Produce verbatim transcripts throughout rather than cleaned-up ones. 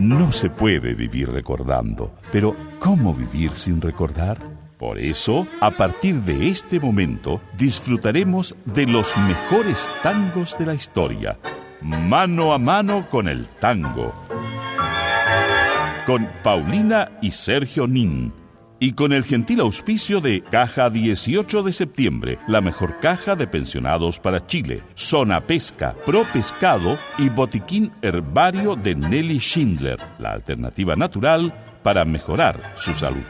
No se puede vivir recordando, pero ¿cómo vivir sin recordar? Por eso, a partir de este momento, disfrutaremos de los mejores tangos de la historia. Mano a mano con el tango. Con Paulina y Sergio Nin. Y con el gentil auspicio de Caja dieciocho de septiembre, la mejor caja de pensionados para Chile, Zona Pesca, Pro Pescado y Botiquín Herbario de Nelly Schindler, la alternativa natural para mejorar su salud.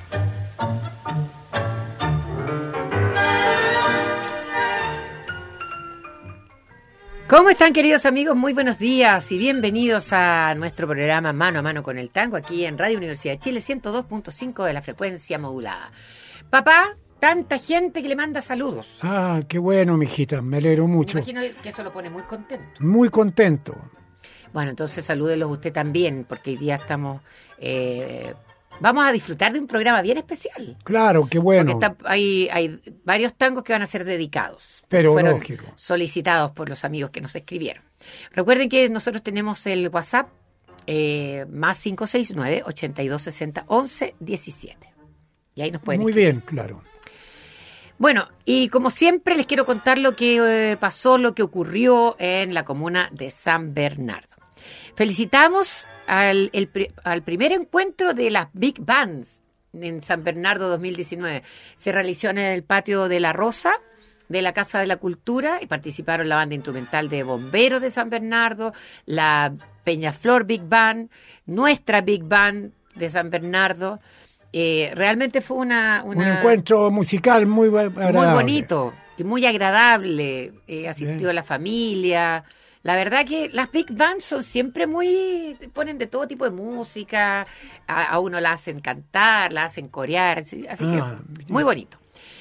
¿Cómo están, queridos amigos? Muy buenos días y bienvenidos a nuestro programa Mano a Mano con el Tango, aquí en Radio Universidad de Chile, ciento dos punto cinco de la frecuencia modulada. Papá, tanta gente que le manda saludos. Ah, qué bueno, mijita, me alegro mucho. Me imagino que eso lo pone muy contento. Muy contento. Bueno, entonces salúdelos usted también, porque hoy día estamos... Eh, vamos a disfrutar de un programa bien especial. Claro, qué bueno. Porque está, hay, hay varios tangos que van a ser dedicados. Pero fueron lógico. Solicitados por los amigos que nos escribieron. Recuerden que nosotros tenemos el WhatsApp eh, más cinco seis nueve, ocho dos seis cero, once diecisiete. Y ahí nos pueden Muy escribir. bien, claro. Bueno, y como siempre les quiero contar lo que eh, pasó, lo que ocurrió en la comuna de San Bernardo. Felicitamos al, el, al primer encuentro de las Big Bands en San Bernardo dos mil diecinueve. Se realizó en el patio de La Rosa, de la Casa de la Cultura, y participaron la banda instrumental de Bomberos de San Bernardo, la Peñaflor Big Band, nuestra Big Band de San Bernardo. Eh, realmente fue una, una... Un encuentro musical muy agradable. Muy bonito y muy agradable. Eh, asistió Bien. la familia. La verdad que las big bands son siempre muy... ponen de todo tipo de música, a, a uno la hacen cantar, la hacen corear, así, así Ah, que muy bonito.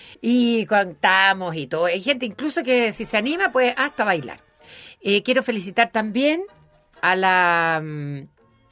Y cantamos y todo. Hay gente incluso que si se anima puede hasta bailar. Eh, quiero felicitar también a la... mm,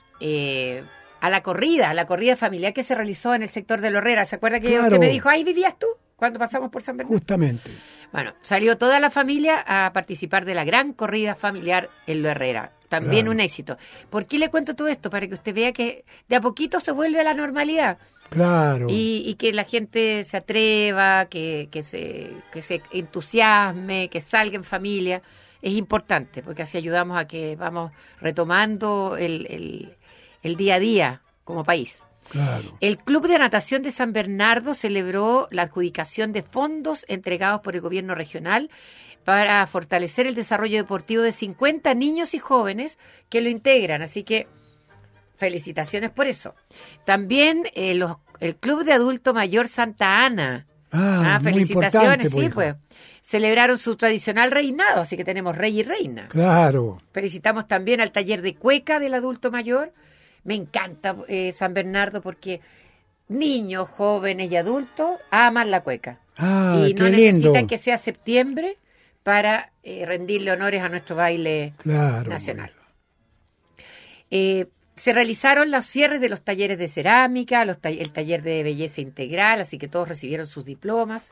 eh, a la corrida, a la corrida familiar que se realizó en el sector de Lorrera. ¿Se acuerda que, Claro. que me dijo, ahí vivías tú cuando pasamos por San Bernardo? Justamente. Bueno, salió toda la familia a participar de la gran corrida familiar en Lo Herrera. También Claro. un éxito. ¿Por qué le cuento todo esto? Para que usted vea que de a poquito se vuelve a la normalidad. Claro. Y, y que la gente se atreva, que, que, se, que se entusiasme, que salga en familia. Es importante, porque así ayudamos a que vamos retomando el, el, el día a día como país. Claro. El Club de Natación de San Bernardo celebró la adjudicación de fondos entregados por el gobierno regional para fortalecer el desarrollo deportivo de cincuenta niños y jóvenes que lo integran. Así que felicitaciones por eso. También eh, los, el Club de Adulto Mayor Santa Ana. Ah, Ah, muy felicitaciones, importante, sí, pues. pues. Celebraron su tradicional reinado, así que tenemos rey y reina. Claro. Felicitamos también al taller de cueca del adulto mayor. Me encanta eh, San Bernardo porque niños, jóvenes y adultos aman la cueca. Ah, y no qué necesitan lindo. que sea septiembre para eh, rendirle honores a nuestro baile Claro. nacional. Eh, se realizaron los cierres de los talleres de cerámica, los ta- el taller de belleza integral, así que todos recibieron sus diplomas.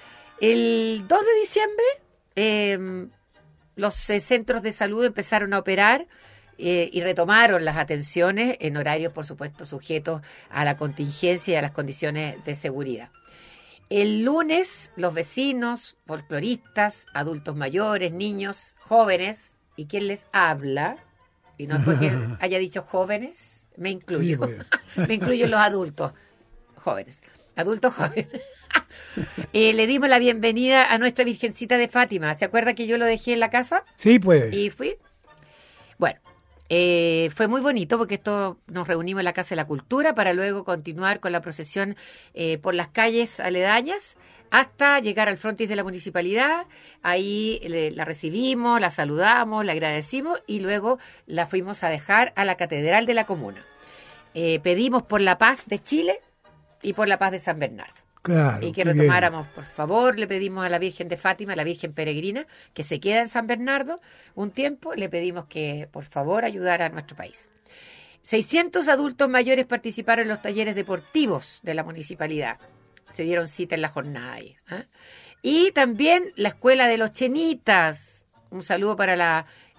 El dos de diciembre, eh, los eh, centros de salud empezaron a operar eh, y retomaron las atenciones en horarios, por supuesto, sujetos a la contingencia y a las condiciones de seguridad. El lunes, los vecinos, folcloristas, adultos mayores, niños, jóvenes, ¿y quién les habla? Y no es porque haya dicho jóvenes, me incluyo. Sí, bueno. Me incluyo en los adultos jóvenes. Adultos jóvenes. Eh, le dimos la bienvenida a nuestra Virgencita de Fátima. ¿Se acuerda que yo lo dejé en la casa? Sí, pues. Y fui. Bueno, eh, fue muy bonito porque esto nos reunimos en la Casa de la Cultura para luego continuar con la procesión eh, por las calles aledañas hasta llegar al frontis de la municipalidad. Ahí le- la recibimos, la saludamos, la agradecimos y luego la fuimos a dejar a la Catedral de la Comuna. Eh, pedimos por la paz de Chile y por la paz de San Bernardo. Claro. Y que qué bien. retomáramos, por favor, le pedimos a la Virgen de Fátima, a la Virgen Peregrina, que se queda en San Bernardo un tiempo, le pedimos que, por favor, ayudara a nuestro país. seiscientos adultos mayores participaron en los talleres deportivos de la municipalidad. Se dieron cita en la jornada ahí. ¿eh? Y también la Escuela de los Chenitas. Un saludo para la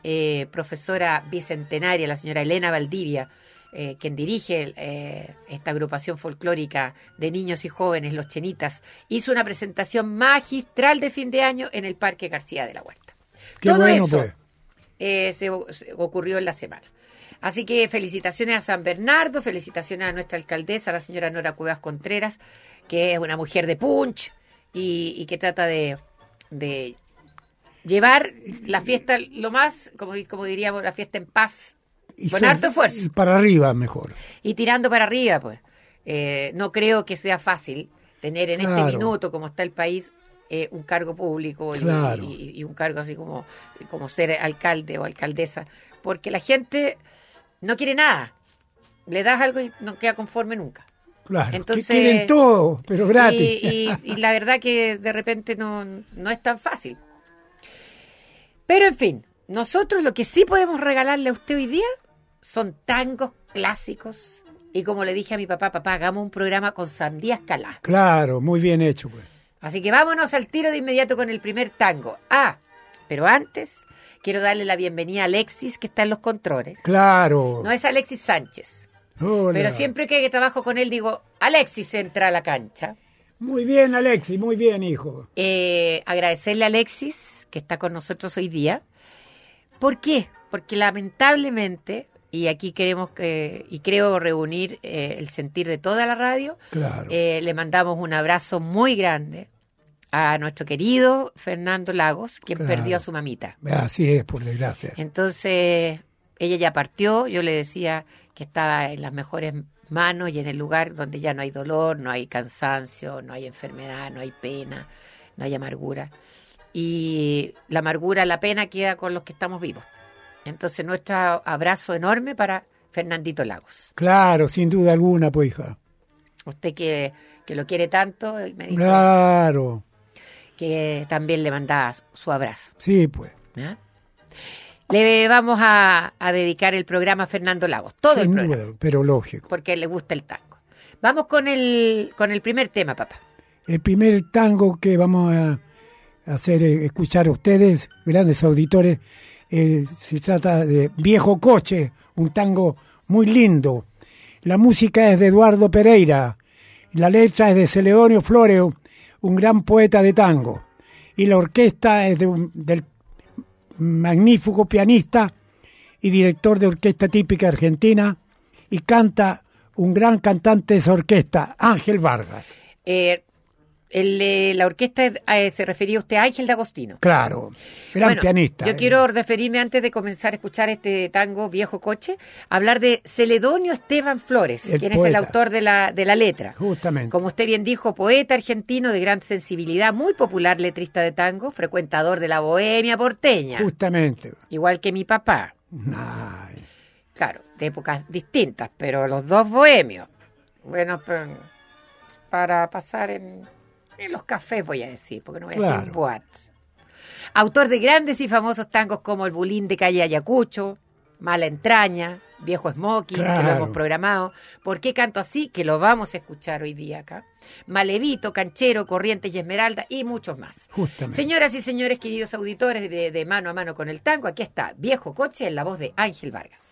eh, profesora bicentenaria, la señora Elena Valdivia, eh, quien dirige eh, esta agrupación folclórica de niños y jóvenes, Los Chenitas, hizo una presentación magistral de fin de año en el Parque García de la Huerta. Qué Todo bueno, eso pues. eh, se, se ocurrió en la semana. Así que felicitaciones a San Bernardo, felicitaciones a nuestra alcaldesa, la señora Nora Cuevas Contreras, que es una mujer de punch y, y que trata de, de llevar la fiesta lo más, como, como diríamos, la fiesta en paz, Y con ser- harto esfuerzo. y para arriba mejor. Y tirando para arriba, pues. Eh, no creo que sea fácil tener en Claro. este minuto, como está el país, eh, un cargo público y- Claro. y, y un cargo así como, como ser alcalde o alcaldesa, porque la gente no quiere nada. Le das algo y no queda conforme nunca. Claro. que Entonces- quieren todo, pero gratis. Y, y- y la verdad que de repente no, no es tan fácil. Pero en fin, nosotros lo que sí podemos regalarle a usted hoy día son tangos clásicos. Y como le dije a mi papá, papá, hagamos un programa con Sandía Escalá. Claro, muy bien hecho, pues. Así que vámonos al tiro de inmediato con el primer tango. Ah, pero antes quiero darle la bienvenida a Alexis, que está en los controles. Claro. No es Alexis Sánchez, Hola. pero siempre que trabajo con él digo, Alexis entra a la cancha. Muy bien, Alexis, muy bien, hijo. Eh, agradecerle a Alexis, que está con nosotros hoy día. ¿Por qué? Porque lamentablemente, y aquí queremos que, y creo reunir eh, el sentir de toda la radio, Claro. eh, le mandamos un abrazo muy grande a nuestro querido Fernando Lagos, quien Claro. perdió a su mamita. Así es, por desgracia. Entonces, ella ya partió, yo le decía que estaba en las mejores manos y en el lugar donde ya no hay dolor, no hay cansancio, no hay enfermedad, no hay pena, no hay amargura. Y la amargura, la pena queda con los que estamos vivos. Entonces, nuestro abrazo enorme para Fernandito Lagos. Claro, sin duda alguna, pues, hija. Usted que, que lo quiere tanto, y me dijo Claro. que también le mandaba su abrazo. Sí, pues. ¿Ya? Le vamos a, a dedicar el programa a Fernando Lagos, todo el Sin programa, duda, pero lógico. porque le gusta el tango. Vamos con el con el primer tema, papá. El primer tango que vamos a hacer eh, escuchar a ustedes, grandes auditores, eh, se trata de Viejo Coche, un tango muy lindo. La música es de Eduardo Pereira, la letra es de Celedonio Flores, un gran poeta de tango, y la orquesta es de un- del magnífico pianista y director de orquesta típica argentina, y canta un gran cantante de esa orquesta, Ángel Vargas. Eh, el, eh, la orquesta eh, se refería usted a Ángel de Agostino. Claro, gran Bueno, pianista. Yo eh. quiero referirme, antes de comenzar a escuchar este tango Viejo Coche, hablar de Celedonio Esteban Flores, El quien es el poeta. autor de la, de la letra. Justamente. Como usted bien dijo, poeta argentino de gran sensibilidad, muy popular letrista de tango, frecuentador de la bohemia porteña, Justamente. igual que mi papá. Ay, Claro, de épocas distintas, pero los dos bohemios. Bueno, pues, para pasar en, en los cafés, voy a decir, porque no voy a decir Claro. boates. Autor de grandes y famosos tangos como El Bulín de Calle Ayacucho, Mala Entraña, Viejo Smoking, que lo Claro. hemos programado. ¿Por qué canto así? Que lo vamos a escuchar hoy día acá. Malevito, Canchero, Corrientes y Esmeralda y muchos más. justamente. Señoras y señores, queridos auditores de, de Mano a Mano con el Tango, aquí está Viejo Coche en la voz de Ángel Vargas.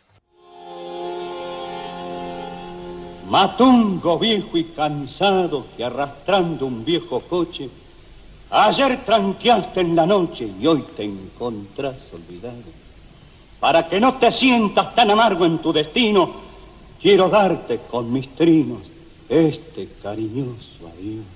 Matungo viejo y cansado que arrastrando un viejo coche, ayer tranqueaste en la noche y hoy te encontrás olvidado. Para que no te sientas tan amargo en tu destino, quiero darte con mis trinos este cariñoso adiós.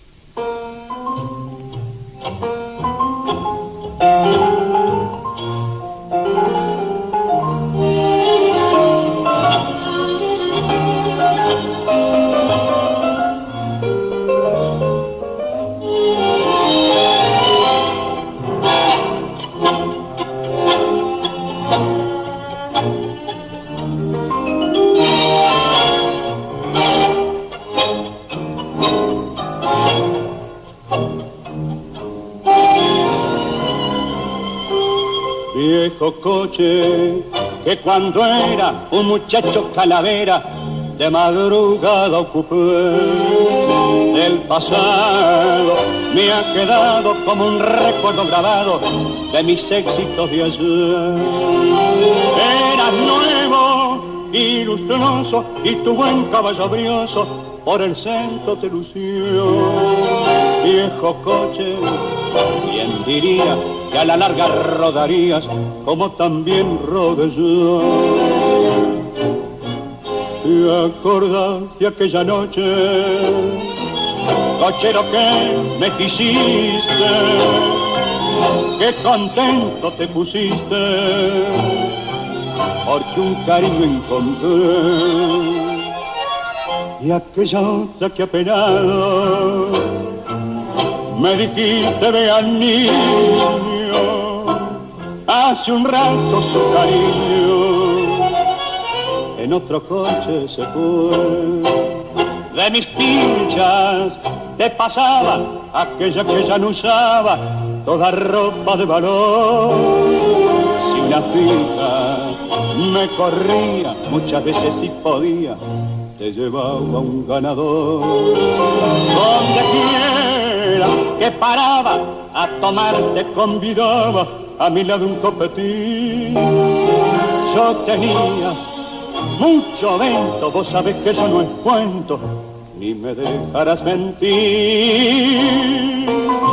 Viejo coche que cuando era un muchacho calavera de madrugada ocupé del pasado me ha quedado como un recuerdo grabado de mis éxitos de ayer. Eras nuevo y lustroso y tu buen caballo brioso por el centro te lució. Viejo coche, ¿quién diría que a la larga rodarías como también rodé yo? ¿Te acordás de aquella noche, cochero, que me quisiste? Qué contento te pusiste, porque un cariño encontré. Y aquella otra que apenado me dijiste, vea niño, hace un rato su cariño en otro coche se fue. De mis pinchas te pasaba aquella que ya no usaba toda ropa de valor. Si una fija me corría, muchas veces si podía, te llevaba un ganador. Donde quiera que paraba a tomar te convidaba a mi lado un copetín. Yo tenía mucho vento, vos sabés que eso no es cuento, ni me dejarás mentir.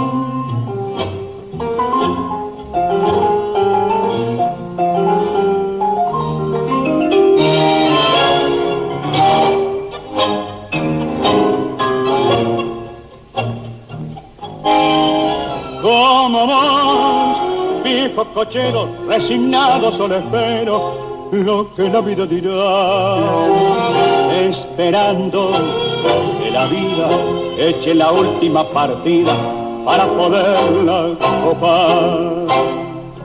Como vos, viejo cochero, resignado solo espero lo que la vida dirá, esperando que la vida eche la última partida para poderla copar.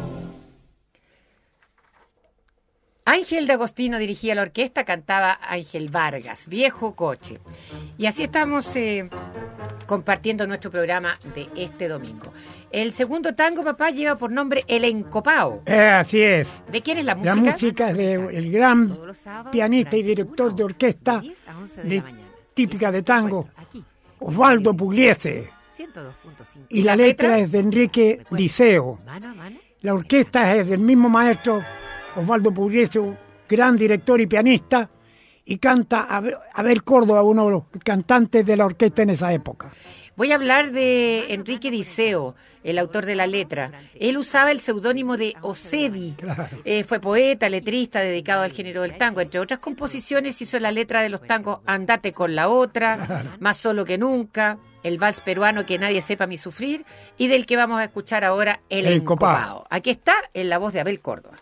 Ángel de Agostino dirigía la orquesta, cantaba Ángel Vargas, Viejo Coche. Y así estamos eh, compartiendo nuestro programa de este domingo. El segundo tango, papá, lleva por nombre El Encopao. Eh, así es. ¿De quién es la música? La música es del gran pianista y director de orquesta de, típica de tango, Osvaldo Pugliese. Y la letra es de Enrique Diceo. La orquesta es del mismo maestro Osvaldo Pugliese, gran director y pianista, y canta Abel Córdoba, uno de los cantantes de la orquesta en esa época. Voy a hablar de Enrique Diceo, el autor de la letra. Él usaba el seudónimo de Osedi. Claro. Eh, fue poeta, letrista, dedicado al género del tango. Entre otras composiciones hizo la letra de los tangos Andate con la otra, claro, Más solo que nunca, el vals peruano Que nadie sepa mi sufrir, y del que vamos a escuchar ahora El, el Encopao. Encopao. Aquí está, en la voz de Abel Córdoba.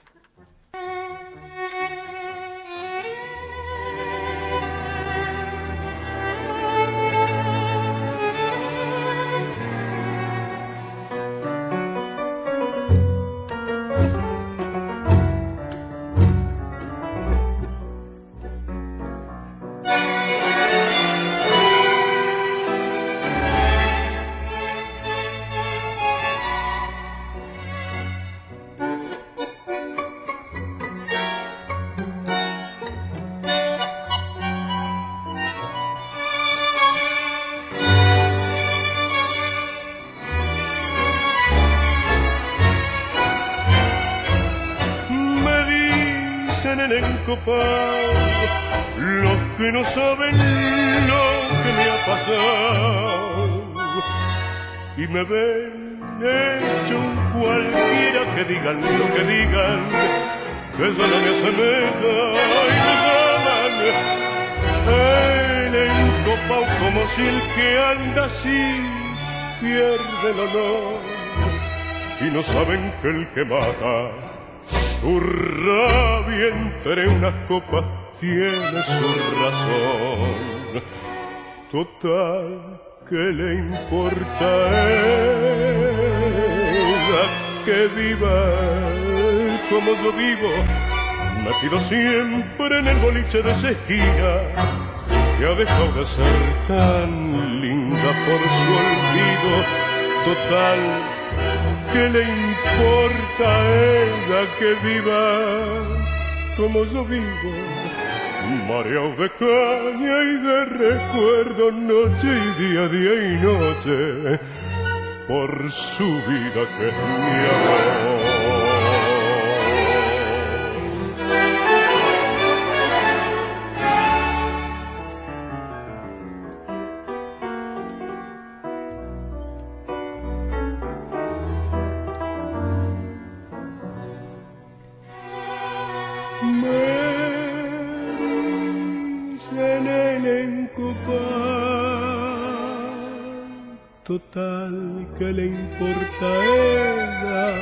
Los que no saben lo que me ha pasado y me ven hecho un cualquiera, que digan lo que digan, que ya no me asemeja y me llaman el encopao, como si el que anda así pierde el honor, y no saben que el que mata su rabia entre unas copas tiene su razón. Total, ¿qué le importa a ella que viva como yo vivo? Metido siempre en el boliche de esa esquina, que ha dejado de ser tan linda por su olvido. Total, ¿qué le importa a ella que viva como yo vivo? mareado de caña y de recuerdo, noche y día, día y noche, por su vida que es mi amor. Total, ¿qué le importa a ella?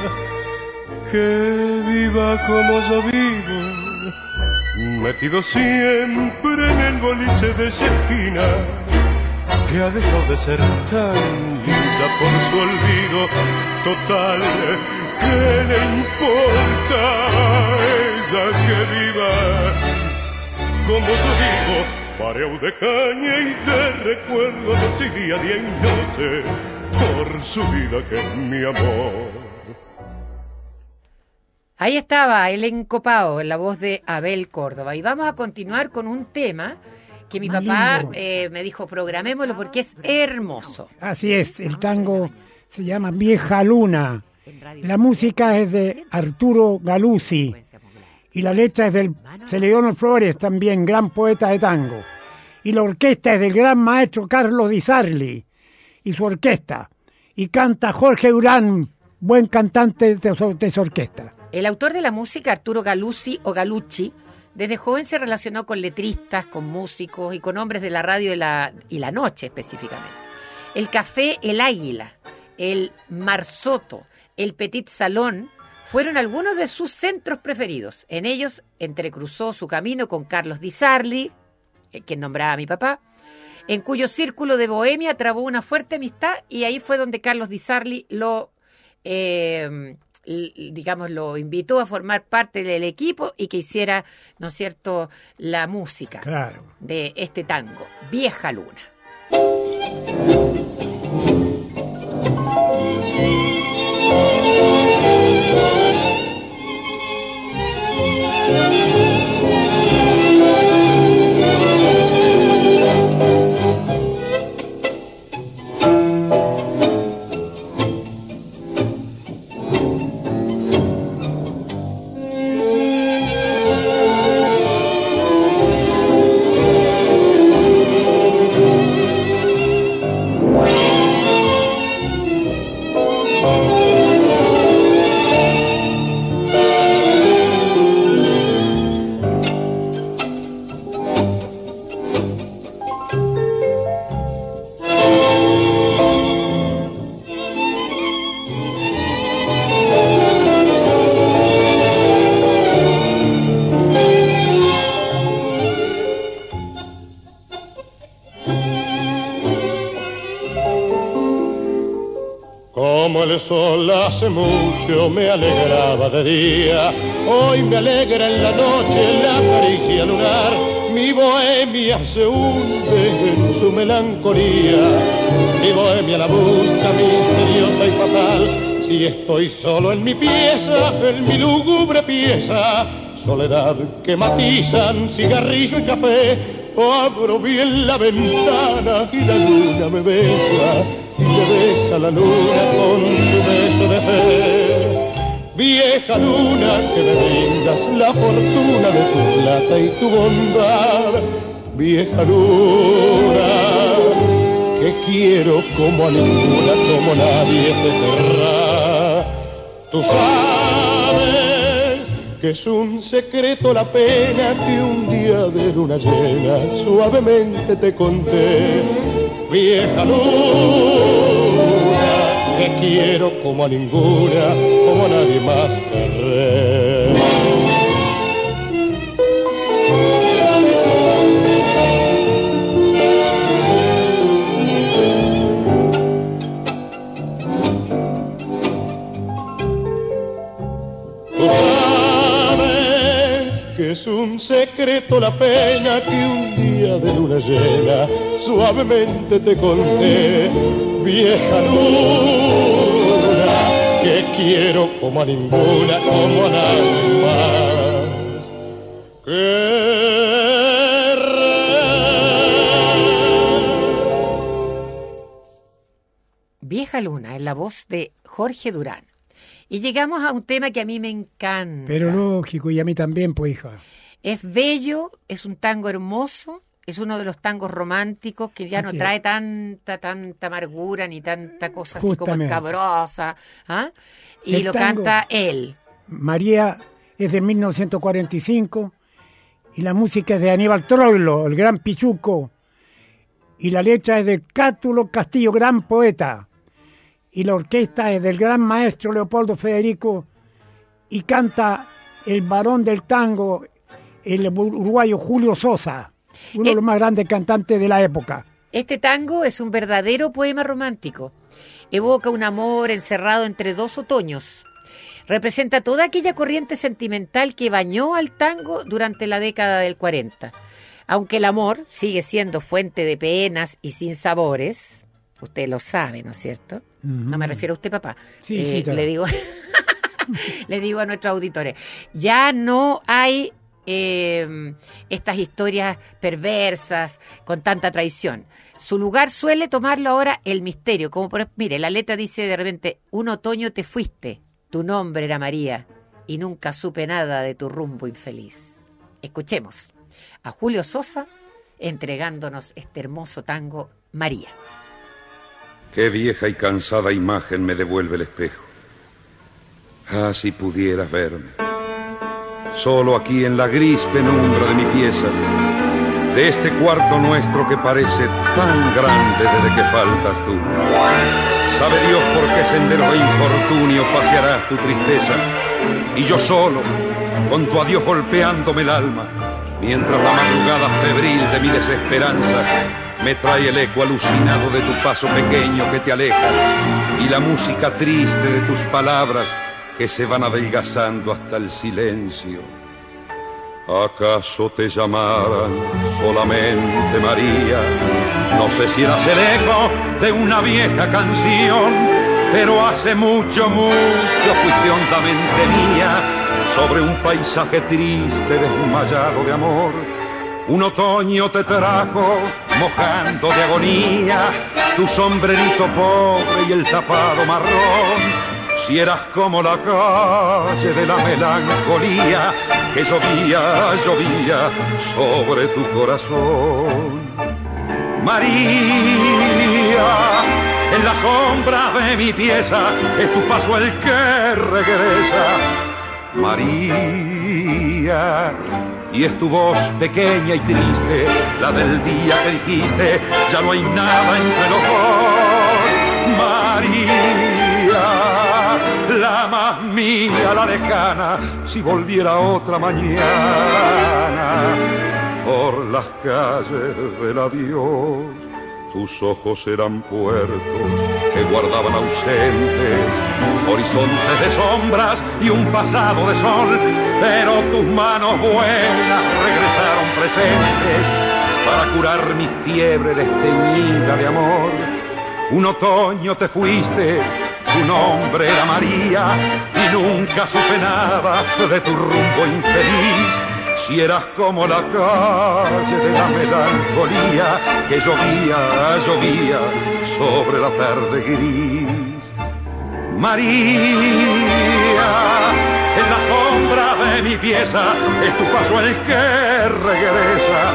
Que viva como yo vivo, metido siempre en el boliche de esa esquina, que ha dejado de ser tan linda por su olvido. Total, ¿qué le importa a ella que viva como yo vivo? Mareado de caña y de recuerdo, noche y día, día y noche, por su vida que es mi amor. Ahí estaba el encopado en la voz de Abel Córdoba. Y vamos a continuar con un tema que mi Más papá lindo. eh, me dijo, programémoslo porque es hermoso. Así es, el tango se llama Vieja Luna. La música es de Arturo Galuzzi y la letra es del Celedonio Flores, también gran poeta de tango. Y la orquesta es del gran maestro Carlos Di Sarli y su orquesta. Y canta Jorge Durán, buen cantante de su, de su orquesta. El autor de la música, Arturo Galuzzi o Galucci, desde joven se relacionó con letristas, con músicos y con hombres de la radio y la, y la noche específicamente. El Café El Águila, el Marzotto, el Petit Salón fueron algunos de sus centros preferidos. En ellos entrecruzó su camino con Carlos Di Sarli, quien nombraba a mi papá, en cuyo círculo de bohemia trabó una fuerte amistad, y ahí fue donde Carlos Di Sarli lo, eh, digamos, lo invitó a formar parte del equipo y que hiciera, ¿no es cierto?, la música Claro. de este tango, Vieja Luna. Como el sol hace mucho me alegraba de día, hoy me alegra en la noche la caricia lunar. Mi bohemia se hunde en su melancolía, mi bohemia la busca misteriosa y fatal. Si estoy solo en mi pieza, en mi lúgubre pieza, soledad que matizan cigarrillo y café, abro bien la ventana y la luna me besa, y me besa la luna con su beso de fe. Vieja luna que me brindas la fortuna de tu plata y tu bondad, vieja luna que quiero como a ninguna, como nadie te querrá. Tú sabes que es un secreto la pena que un día de luna llena suavemente te conté, vieja luna que quiero como a ninguna, como a nadie más querré. Tú sabes que es un secreto la pena que un día de luna llena suavemente te conté, vieja luna que quiero como a ninguna, como a nadie más. Que Baja Luna, en la voz de Jorge Durán. Y llegamos a un tema que a mí me encanta. Pero lógico, y a mí también, pues, hija. Es bello, es un tango hermoso, es uno de los tangos románticos que ya no Así trae es. tanta tanta amargura ni tanta cosa así como Justamente. escabrosa. ¿Ah? Y El lo tango- canta él. María es de mil novecientos cuarenta y cinco y la música es de Aníbal Troilo, el gran pichuco. Y la letra es de Cátulo Castillo, gran poeta. Y la orquesta es del gran maestro Leopoldo Federico y canta el varón del tango, el uruguayo Julio Sosa, uno de Eh, los más grandes cantantes de la época. Este tango es un verdadero poema romántico. Evoca un amor encerrado entre dos otoños. Representa toda aquella corriente sentimental que bañó al tango durante la década del cuarenta. Aunque el amor sigue siendo fuente de penas y sin sabores, usted lo sabe, ¿no es cierto? No me refiero a usted, papá. Sí, Eh, hijita. le digo, le digo a nuestros auditores, ya no hay eh, estas historias perversas con tanta traición. Su lugar suele tomarlo ahora el misterio, como por mire, la letra dice de repente, un otoño te fuiste, tu nombre era María, y nunca supe nada de tu rumbo infeliz. Escuchemos a Julio Sosa entregándonos este hermoso tango, María. Qué vieja y cansada imagen me devuelve el espejo. Ah, si pudieras verme. Solo aquí en la gris penumbra de mi pieza, de este cuarto nuestro que parece tan grande desde que faltas tú. Sabe Dios por qué sendero de infortunio pasearás tu tristeza. Y yo solo, con tu adiós golpeándome el alma, mientras la madrugada febril de mi desesperanza me trae el eco alucinado de tu paso pequeño que te aleja y la música triste de tus palabras que se van adelgazando hasta el silencio. ¿Acaso te llamaran solamente María? No sé si eras el eco de una vieja canción, pero hace mucho, mucho fuiste hondamente mía, sobre un paisaje triste desmayado de amor. Un otoño te trajo mojando de agonía tu sombrerito pobre y el tapado marrón. Si eras como la calle de la melancolía que llovía, llovía sobre tu corazón. María, en la sombra de mi pieza es tu paso el que regresa. María, y es tu voz pequeña y triste, la del día que dijiste, ya no hay nada entre los dos. María, la más mía, la lejana, si volviera otra mañana por las calles del adiós. Tus ojos eran puertos que guardaban ausentes horizontes de sombras y un pasado de sol, pero tus manos buenas regresaron presentes para curar mi fiebre desteñida de amor. Un otoño te fuiste, tu nombre era María, y nunca supe nada de tu rumbo infeliz. Si eras como la calle de la melancolía que llovía, llovía sobre la tarde gris. María, en la sombra de mi pieza es tu paso el que regresa.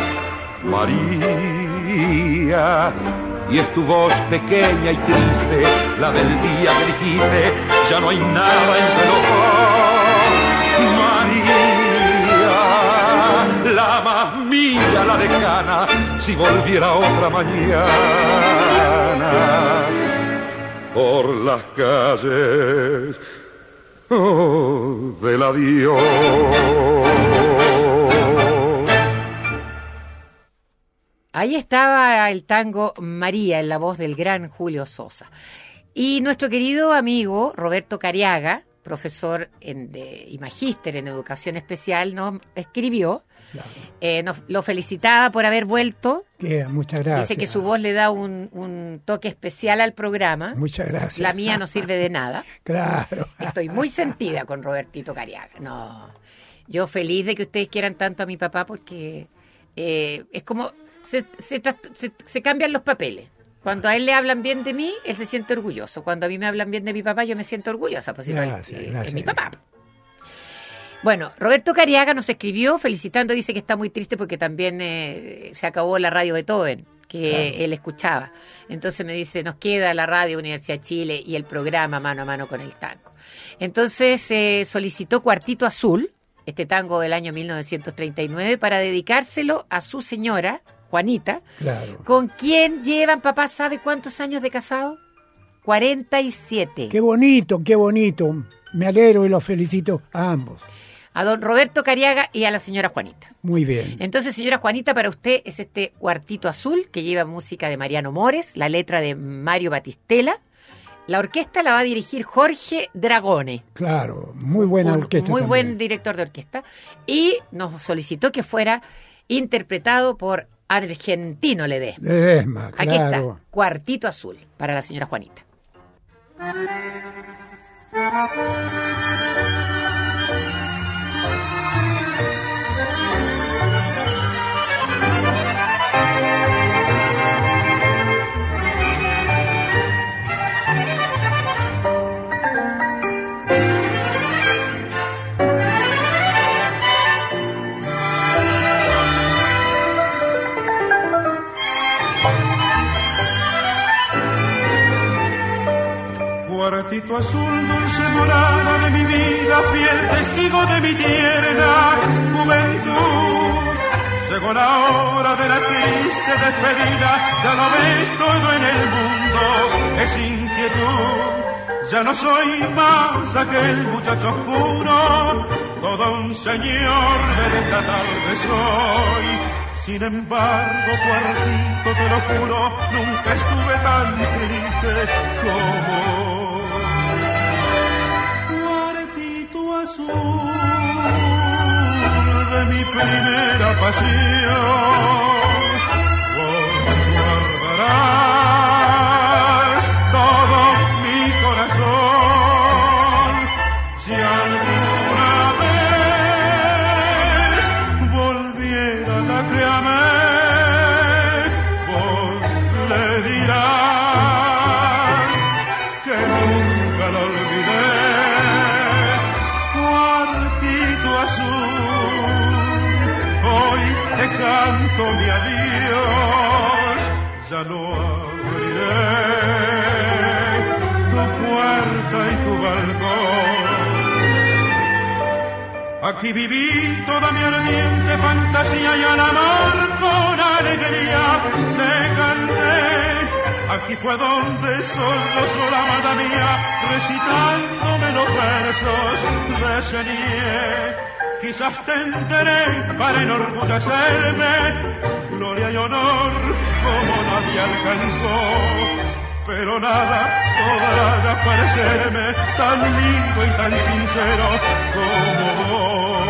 María, y es tu voz pequeña y triste, la del día que dijiste, ya no hay nada entre los dos. María, la más mía, la lejana, si volviera otra mañana por las calles oh, del adiós. Ahí estaba el tango María en la voz del gran Julio Sosa. Y nuestro querido amigo Roberto Cariaga, profesor en, de, y magíster en educación especial, nos escribió, claro. eh, nos, lo felicitaba por haber vuelto. Yeah, muchas gracias. Dice que su voz le da un, un toque especial al programa. Muchas gracias. La mía no sirve de nada. Claro. Estoy muy sentida con Robertito Cariaga. No, yo feliz de que ustedes quieran tanto a mi papá porque eh, es como... Se, se, se, se cambian los papeles. Cuando a él le hablan bien de mí, él se siente orgulloso. Cuando a mí me hablan bien de mi papá, yo me siento orgullosa, pues Gracias, es, gracias. es mi papá. Bueno, Roberto Cariaga nos escribió felicitando, dice que está muy triste porque también eh, se acabó la radio Beethoven, que Claro. él escuchaba. Entonces me dice, nos queda la radio Universidad de Chile y el programa Mano a Mano con el Tango. Entonces eh, solicitó Cuartito Azul, este tango del año mil novecientos treinta y nueve, para dedicárselo a su señora, Juanita, Claro. con quien llevan, papá, ¿sabe cuántos años de casado? cuarenta y siete. Qué bonito, qué bonito. Me alegro y los felicito a ambos. A don Roberto Cariaga y a la señora Juanita. Muy bien. Entonces, señora Juanita, para usted es este Cuartito Azul que lleva música de Mariano Mores, la letra de Mario Batistela. La orquesta la va a dirigir Jorge Dragone. Claro, muy buena un orquesta. Muy también. buen director de orquesta. Y nos solicitó que fuera interpretado por Argentino Ledesma. Ledesma, Aquí claro. está, Cuartito Azul, para la señora Juanita. Cuartito azul, dulce morada de mi vida, fiel testigo de mi tierna juventud. Llegó la hora de la triste despedida, ya no ves todo en el mundo, es inquietud. Ya no soy más aquel muchacho oscuro, todo un señor de esta tarde soy. Sin embargo, Cuartito, te lo juro, nunca estuve tan triste como Cuartito azul de mi primera pasión. Vos guardarás todo mi corazón. Si alguna vez volviera la que amé, vos le dirás que nunca lo olvidé. Cuartito azul, hoy te canto mi adiós, ya no abriré tu puerta y tu balcón. Aquí viví toda mi ardiente fantasía y al amar con alegría le canté. Aquí fue donde solo, sola amada mía, recitándome los versos reseñé. Quizás te enteré para enorgullecerme, gloria y honor como nadie alcanzó. Pero nada podrá parecerme tan lindo y tan sincero como vos.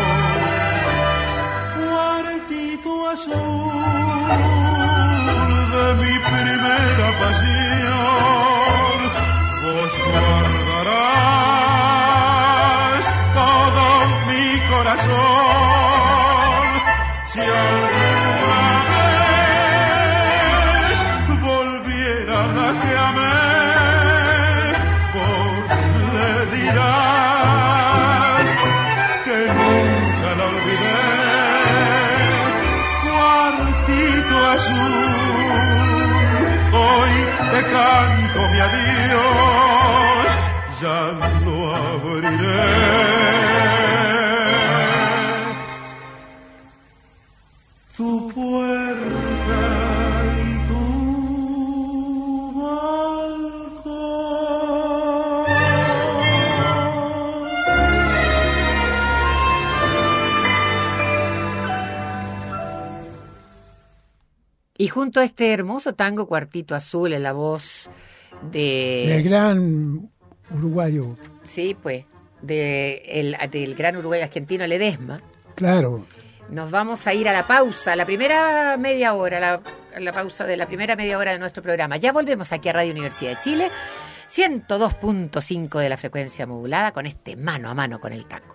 Cuartito azul de mi primera pasión, vos guardarás todo mi corazón. Si alguna vez volviera la que amé, vos le dirás que nunca la olvidé. Cuartito azul, hoy te canto mi adiós, ya no abriré tu puerta y tu balcón. Y junto a este hermoso tango Cuartito Azul, en la voz de... Del gran uruguayo. Sí, pues, de el, del gran uruguayo argentino Ledesma. Claro. Nos vamos a ir a la pausa, la primera media hora, la, la pausa de la primera media hora de nuestro programa. Ya volvemos aquí a Radio Universidad de Chile, ciento dos punto cinco de la frecuencia modulada, con este Mano a Mano con el Tango.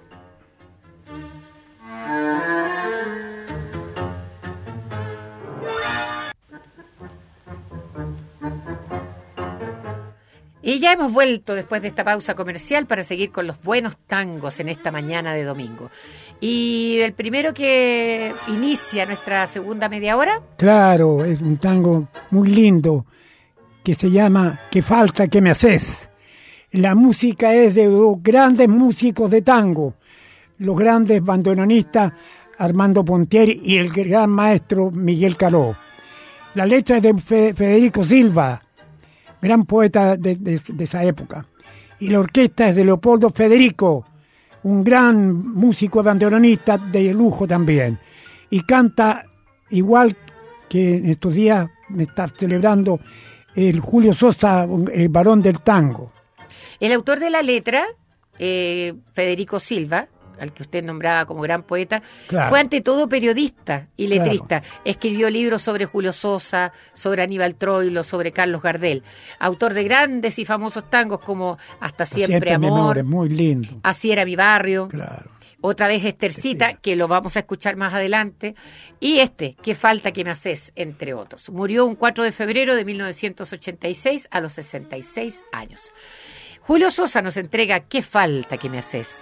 Y ya hemos vuelto después de esta pausa comercial para seguir con los buenos tangos en esta mañana de domingo. Y el primero que inicia nuestra segunda media hora. Claro, es un tango muy lindo que se llama ¿Qué falta que me haces? La música es de dos grandes músicos de tango, los grandes bandoneonistas Armando Pontieri y el gran maestro Miguel Caló. La letra es de Federico Silva, gran poeta de, de, de esa época. Y la orquesta es de Leopoldo Federico, un gran músico bandoneonista de lujo también. Y canta igual que en estos días me está celebrando el Julio Sosa, el varón del tango. El autor de la letra, eh, Federico Silva, al que usted nombraba como gran poeta, claro, fue ante todo periodista y letrista. Claro. Escribió libros sobre Julio Sosa, sobre Aníbal Troilo, sobre Carlos Gardel. Autor de grandes y famosos tangos como Hasta siempre, siempre amor, muy lindo. Así era mi barrio. Claro. Otra vez Estercita, que lo vamos a escuchar más adelante. Y este, ¿Qué falta que me haces?, entre otros. Murió un cuatro de febrero de mil novecientos ochenta y seis a los sesenta y seis años. Julio Sosa nos entrega ¿Qué falta que me haces?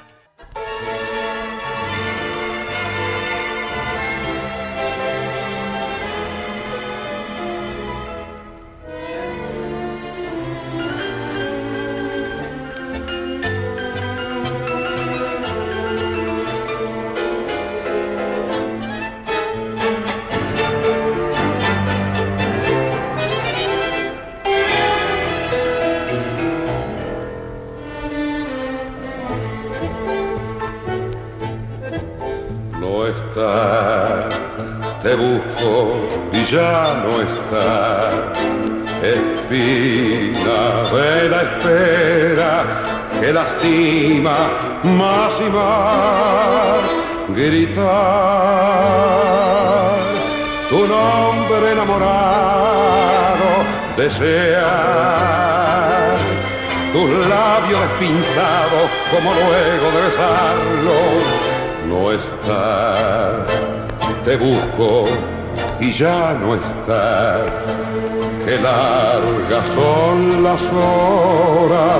Te busco y ya no está, espina de la espera que lastima más y más. Gritar tu nombre enamorado, desear tus labios despintados como luego de besarlos. No está, te busco y ya no está, qué largas son las horas,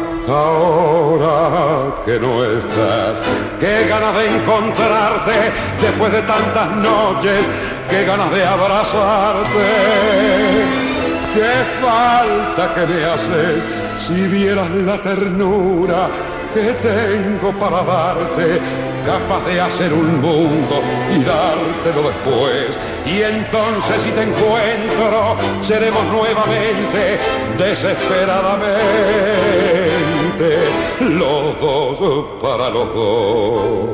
ahora que no estás. Qué ganas de encontrarte después de tantas noches, qué ganas de abrazarte, qué falta que me haces si vieras la ternura que tengo para darte, capaz de hacer un mundo y dártelo después. Y entonces si te encuentro, seremos nuevamente, desesperadamente, los dos para los dos.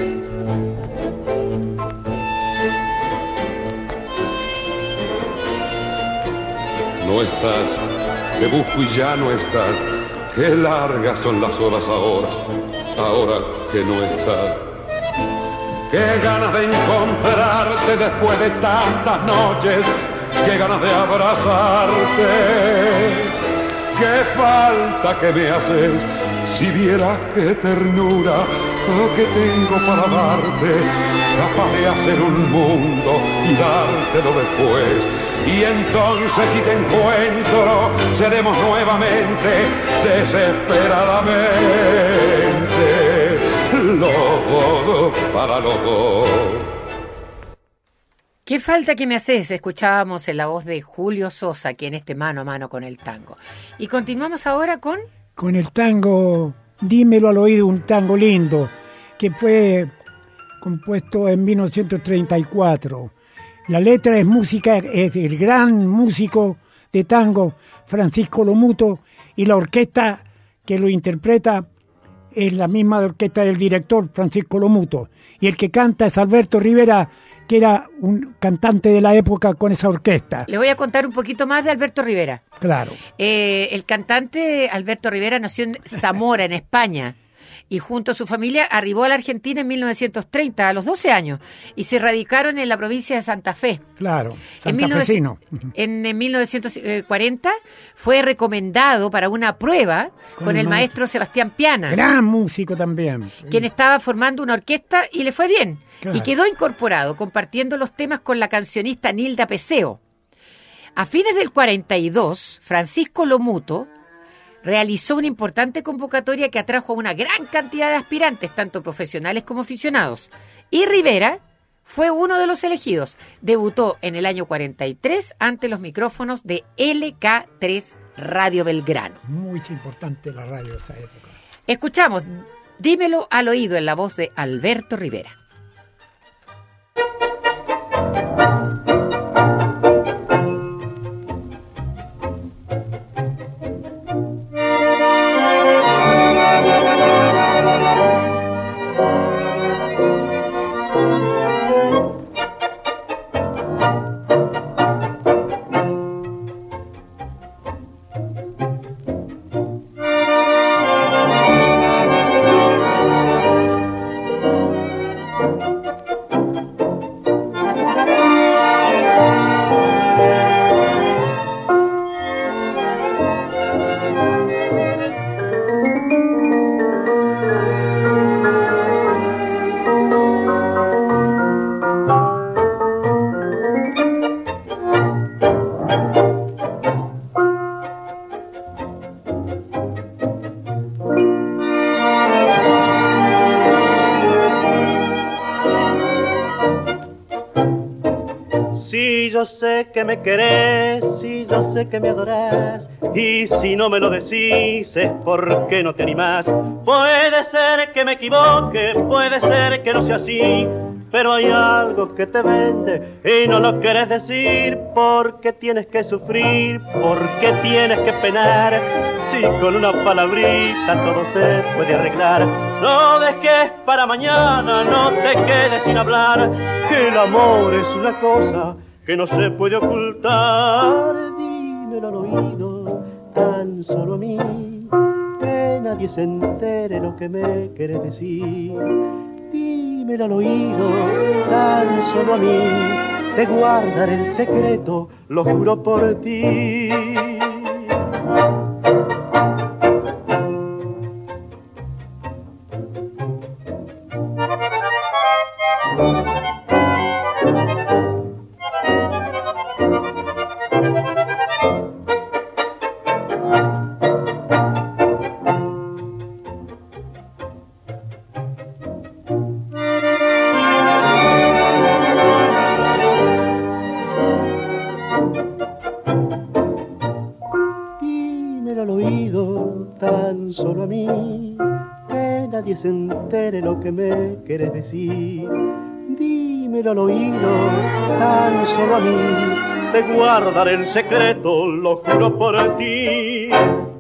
No estás, te busco y ya no estás. Qué largas son las horas ahora, ahora que no estás. Qué ganas de encontrarte después de tantas noches, qué ganas de abrazarte, qué falta que me haces si vieras qué ternura lo que tengo para darte, capaz de hacer un mundo y dártelo después. Y entonces si te encuentro, seremos nuevamente, desesperadamente, los dos para los dos. ¿Qué falta que me haces? Escuchábamos en la voz de Julio Sosa, aquí en este Mano a Mano con el Tango. Y continuamos ahora con... Con el tango, Dímelo al oído, un tango lindo, que fue compuesto en mil novecientos treinta y cuatro. La letra es música, es el gran músico de tango Francisco Lomuto, y la orquesta que lo interpreta es la misma orquesta del director Francisco Lomuto. Y el que canta es Alberto Rivera, que era un cantante de la época con esa orquesta. Le voy a contar un poquito más de Alberto Rivera. Claro. Eh, el cantante Alberto Rivera nació en Zamora, en España. Y junto a su familia arribó a la Argentina en mil novecientos treinta, a los doce años, y se radicaron en la provincia de Santa Fe. Claro, santafesino. En, en mil novecientos cuarenta fue recomendado para una prueba con, con el maestro, maestro Sebastián Piana. Gran músico también. Quien estaba formando una orquesta y le fue bien. Claro. Y quedó incorporado, compartiendo los temas con la cancionista Nilda Peseo. A fines del cuarenta y dos, Francisco Lomuto realizó una importante convocatoria que atrajo a una gran cantidad de aspirantes, tanto profesionales como aficionados. Y Rivera fue uno de los elegidos. Debutó en el año cuarenta y tres ante los micrófonos de L K tres Radio Belgrano. Muy importante la radio de esa época. Escuchamos Dímelo al oído en la voz de Alberto Rivera. Yo sé que me querés, y yo sé que me adorás, y si no me lo decís es porque no te animás. Puede ser que me equivoque, puede ser que no sea así, pero hay algo que te vende y no lo querés decir. Porque tienes que sufrir, porque tienes que penar, si con una palabrita todo se puede arreglar. No dejes para mañana, no te quedes sin hablar, que el amor es una cosa que no se puede ocultar. Dímelo al oído, tan solo a mí, que nadie se entere lo que me querés decir. Dímelo al oído, tan solo a mí, de guardar el secreto, lo juro por ti. Se entere lo que me quieres decir. Dímelo al oído, tan solo a mí, de guardar el secreto, lo juro por ti.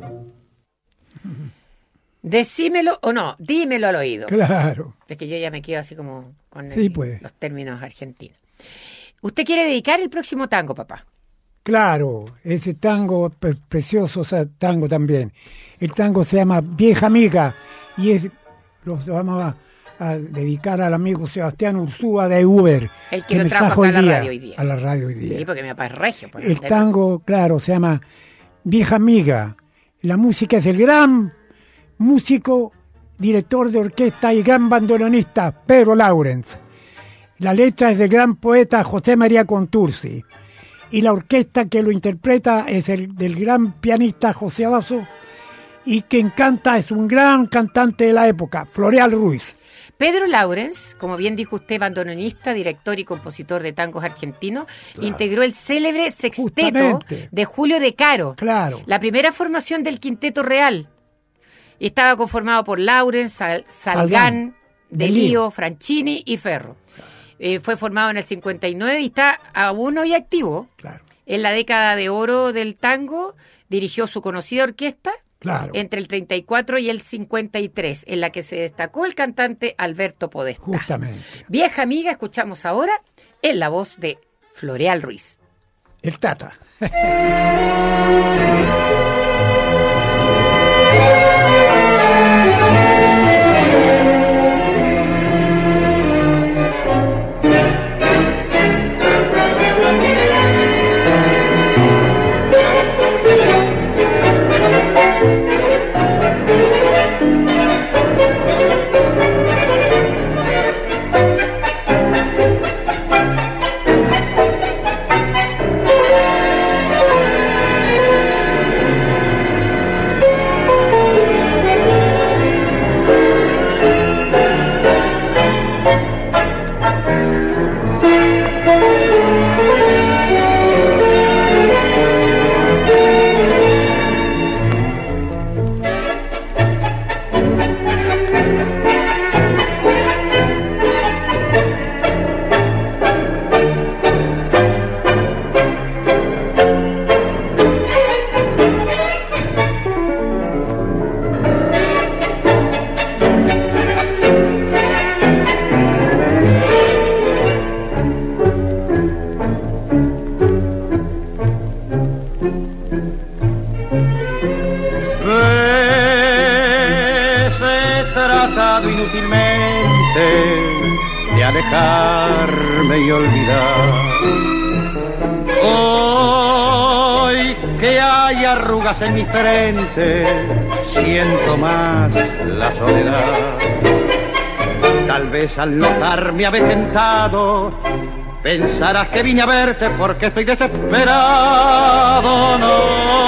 Decímelo o no, dímelo al oído. Claro. Es que yo ya me quedo así como con sí, el, pues. los términos argentinos. ¿Usted quiere dedicar el próximo tango, papá? Claro, ese tango pre- precioso, o sea, tango también. El tango se llama Vieja Amiga y es los vamos a, a dedicar al amigo Sebastián Ursúa de Uber, el que, que lo trajo acá a la radio hoy día. A la radio hoy día. Sí, porque mi papá es regio. Por el tango, claro, se llama Vieja Amiga. La música es del gran músico, director de orquesta y gran bandoneonista Pedro Lawrence. La letra es del gran poeta José María Contursi. Y la orquesta que lo interpreta es el del gran pianista José Abazo. Y quien canta es un gran cantante de la época, Floreal Ruiz. Pedro Lawrence, como bien dijo usted, bandoneonista, director y compositor de tangos argentinos, claro. Integró el célebre sexteto Justamente. de Julio De Caro, claro. la primera formación del Quinteto Real. Estaba conformado por Lawrence, Sal, Salgán, Salgán, Delío, Franchini y Ferro. Claro. Eh, fue formado en el cincuenta y nueve y está aún hoy activo. Claro. En la década de oro del tango dirigió su conocida orquesta, Claro. entre el treinta y cuatro y el cincuenta y tres, en la que se destacó el cantante Alberto Podestá. Justamente. Vieja Amiga, escuchamos ahora en la voz de Floreal Ruiz. El Tata. Inútilmente de alejarme y olvidar. Hoy que hay arrugas en mi frente, siento más la soledad. Tal vez al notarme avejentado, pensarás que vine a verte porque estoy desesperado. No,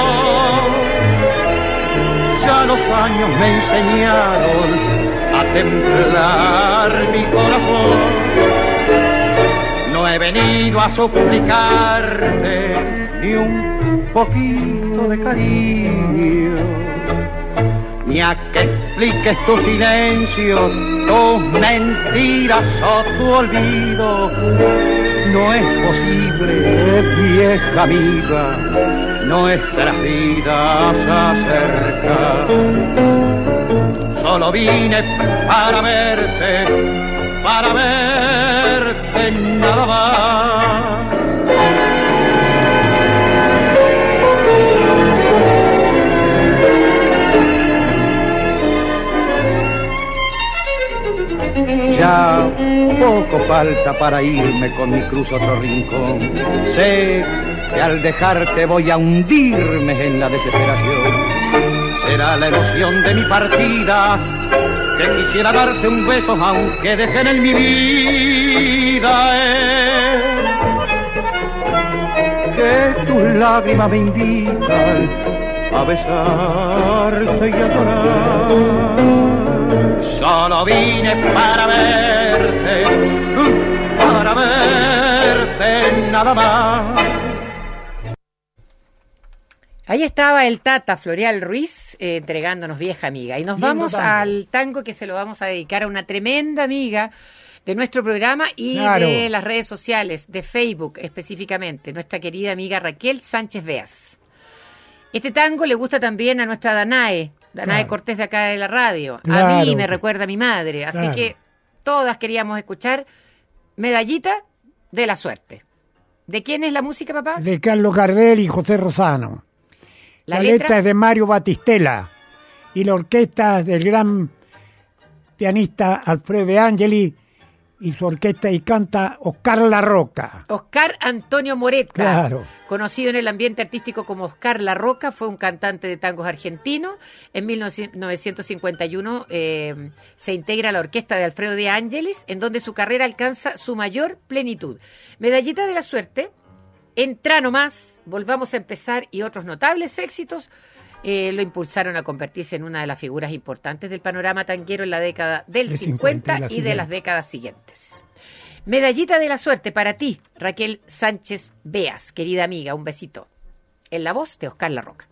ya los años me enseñaron a templar mi corazón. No he venido a suplicarte ni un poquito de cariño, ni a que expliques tu silencio, tus mentiras o tu olvido. No es posible, vieja amiga, nuestras vidas acercar. Solo vine para verte, para verte nada más. Ya poco falta para irme, con mi cruz otro rincón. Sé que al dejarte voy a hundirme en la desesperación. Será la emoción de mi partida, que quisiera darte un beso aunque dejen en mi vida eh, que tus lágrimas me invitan a besarte y a llorar. Solo vine para verte, para verte nada más. Ahí estaba el Tata Floreal Ruiz eh, entregándonos Vieja Amiga. Y nos Lindo vamos tango. Al tango que se lo vamos a dedicar a una tremenda amiga de nuestro programa y claro. de las redes sociales, de Facebook específicamente, nuestra querida amiga Raquel Sánchez Beas. Este tango le gusta también a nuestra Danae, Danae claro. Cortés de acá de la radio. Claro. A mí me recuerda a mi madre. Así claro. que todas queríamos escuchar Medallita de la Suerte. ¿De quién es la música, papá? De Carlos Gardel y José Rosano. La, la letra? letra es de Mario Batistella y la orquesta es del gran pianista Alfredo De Angeli y su orquesta y canta Oscar La Roca. Oscar Antonio Moretta, claro. conocido en el ambiente artístico como Oscar La Roca, fue un cantante de tangos argentino. En mil novecientos cincuenta y uno eh, se integra a la orquesta de Alfredo De Angelis, en donde su carrera alcanza su mayor plenitud. Medallita de la Suerte, Entra nomás, Volvamos a empezar y otros notables éxitos eh, lo impulsaron a convertirse en una de las figuras importantes del panorama tanguero en la década del de cincuenta, cincuenta y, y de las décadas siguientes. Medallita de la Suerte para ti, Raquel Sánchez Beas, querida amiga, un besito. En la voz de Oscar La Roca.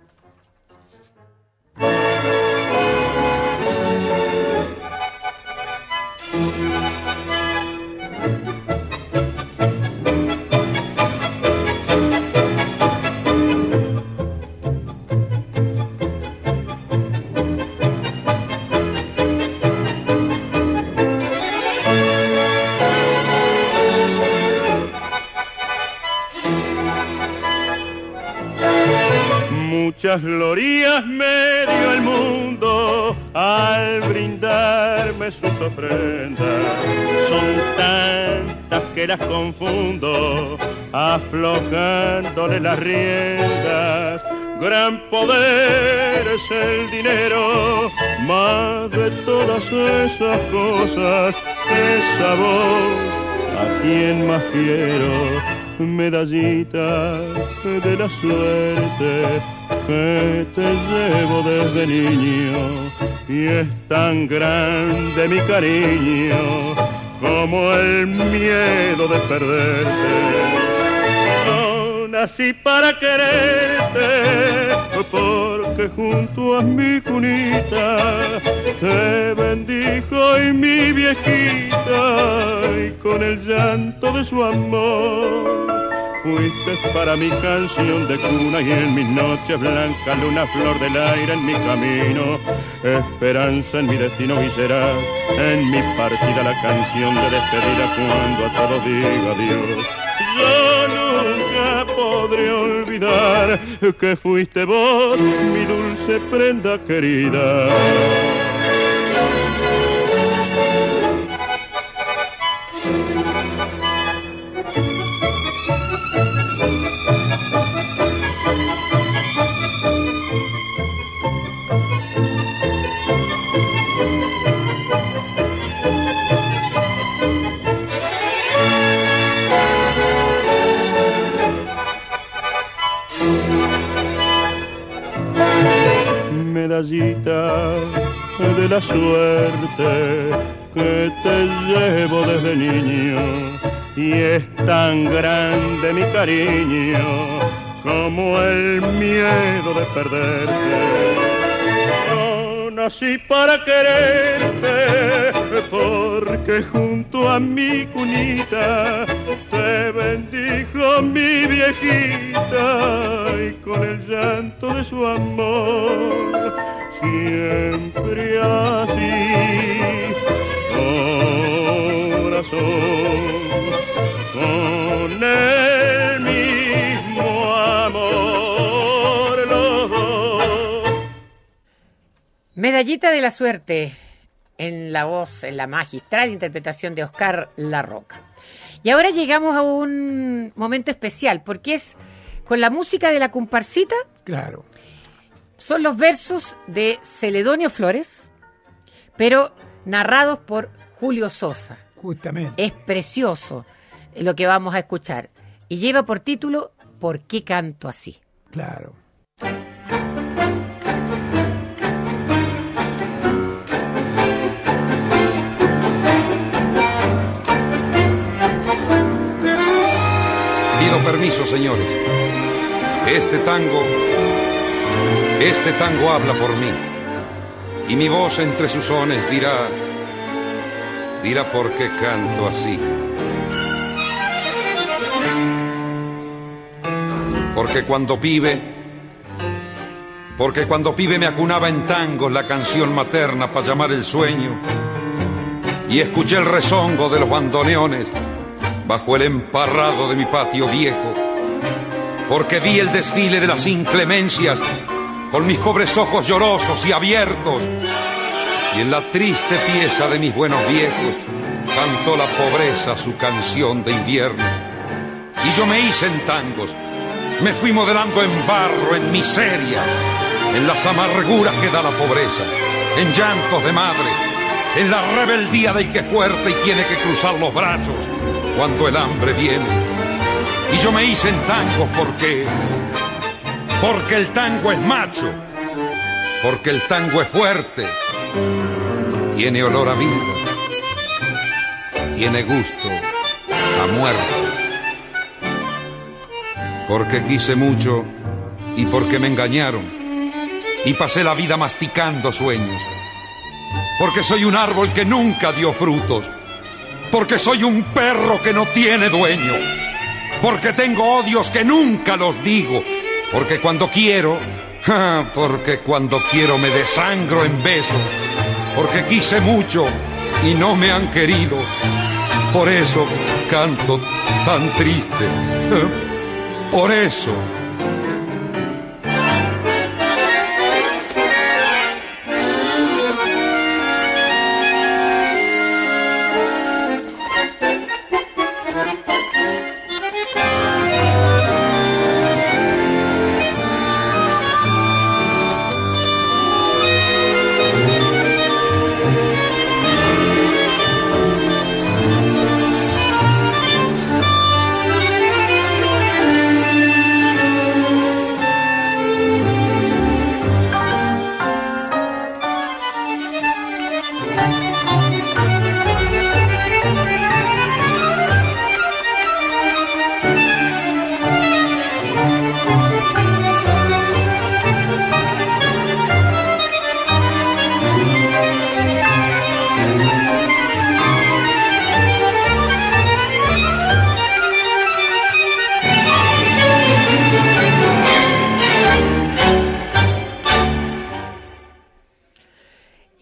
Muchas glorias me dio el mundo al brindarme sus ofrendas. Son tantas que las confundo, aflojándole las riendas. Gran poder es el dinero, más de todas esas cosas, esa voz a quien más quiero. Medallita de la suerte que te llevo desde niño, y es tan grande mi cariño como el miedo de perderte. No nací para quererte, porque junto a mi cunita te bendijo y mi viejita, y con el llanto de su amor fuiste para mi canción de cuna, y en mis noches blancas luna, flor del aire en mi camino, esperanza en mi destino, y serás en mi partida la canción de despedida cuando a todos diga adiós. Yo nunca podré olvidar que fuiste vos mi dulce prenda querida. Medallita de la suerte que te llevo desde niño, y es tan grande mi cariño como el miedo de perderte. No nací para quererte, porque junto a mi cunita te bendijo mi viejita, y con el llanto de su amor siempre así, corazón, con el mismo amor los dos. Medallita de la suerte, en la voz, en la magistral interpretación de Oscar La Roca. Y ahora llegamos a un momento especial, porque es con la música de la comparsita. Claro. Son los versos de Celedonio Flores, pero narrados por Julio Sosa. Justamente. Es precioso lo que vamos a escuchar. Y lleva por título ¿Por qué canto así? Claro. Pido permiso, señores. Este tango, este tango habla por mí, y mi voz entre sus sones dirá, dirá por qué canto así. Porque cuando pibe, porque cuando pibe me acunaba en tangos la canción materna para llamar el sueño, y escuché el rezongo de los bandoneones bajo el emparrado de mi patio viejo, porque vi el desfile de las inclemencias con mis pobres ojos llorosos y abiertos, y en la triste pieza de mis buenos viejos cantó la pobreza su canción de invierno. Y yo me hice en tangos, me fui modelando en barro, en miseria, en las amarguras que da la pobreza, en llantos de madre, en la rebeldía del que es fuerte y tiene que cruzar los brazos cuando el hambre viene. Y yo me hice en tangos porque, porque el tango es macho, porque el tango es fuerte, tiene olor a vida, tiene gusto a muerte. Porque quise mucho y porque me engañaron, y pasé la vida masticando sueños. Porque soy un árbol que nunca dio frutos, porque soy un perro que no tiene dueño, porque tengo odios que nunca los digo, porque cuando quiero, porque cuando quiero me desangro en besos, porque quise mucho y no me han querido, por eso canto tan triste, por eso.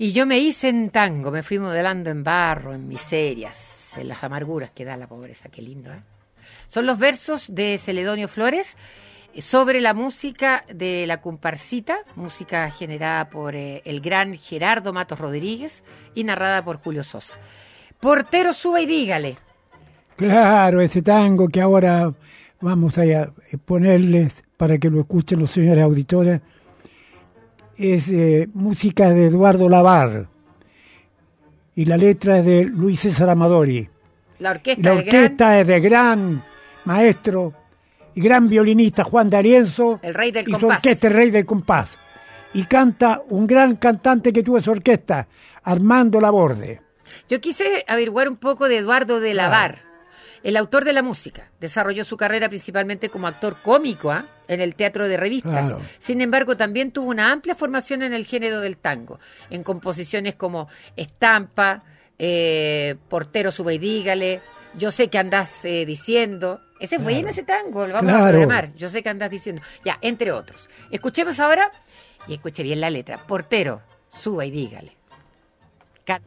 Y yo me hice en tango, me fui modelando en barro, en miserias, en las amarguras que da la pobreza. Qué lindo, ¿eh? Son los versos de Celedonio Flores sobre la música de la comparsita, música generada por eh, el gran Gerardo Matos Rodríguez y narrada por Julio Sosa. Portero, suba y dígale. Claro, ese tango que ahora vamos a ponerles para que lo escuchen los señores auditores, es eh, música de Eduardo Lavar y la letra es de Luis César Amadori. La orquesta, y la orquesta gran... es de gran maestro y gran violinista Juan D'Arienzo, el rey del y compás. su orquesta el rey del compás. Y canta un gran cantante que tuvo su orquesta, Armando Laborde. Yo quise averiguar un poco de Eduardo de Lavar, claro. El autor de la música. Desarrolló su carrera principalmente como actor cómico, ¿eh? en el teatro de revistas. Claro. Sin embargo, también tuvo una amplia formación en el género del tango, en composiciones como Estampa, eh, Portero, suba y dígale, Yo sé que andás eh, diciendo. Ese es claro. bueno ese tango, lo vamos claro. a programar. Yo sé que andás diciendo. Ya, entre otros. Escuchemos ahora, y escuche bien la letra. Portero, suba y dígale. Can-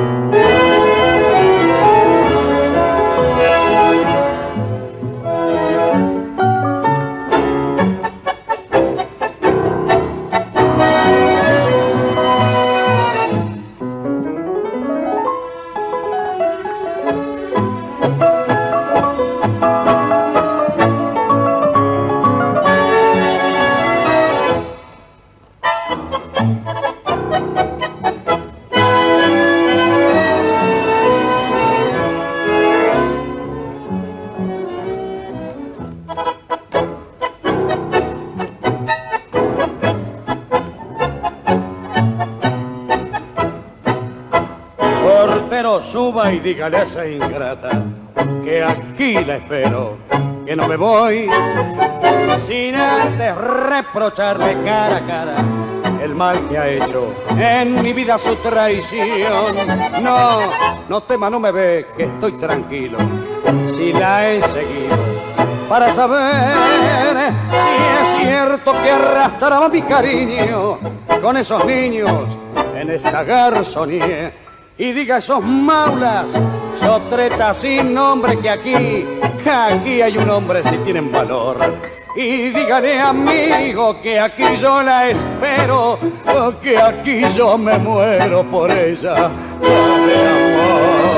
Suba y dígale a esa ingrata que aquí la espero, que no me voy sin antes reprocharle cara a cara el mal que ha hecho en mi vida su traición. No, no tema, no me ve que estoy tranquilo si la he seguido para saber si es cierto que arrastraba mi cariño con esos niños en esta garzonía. Y diga a esos maulas, sotretas sin nombre, que aquí, aquí hay un hombre si tienen valor. Y dígale, amigo, que aquí yo la espero, que aquí yo me muero por ella, de amor.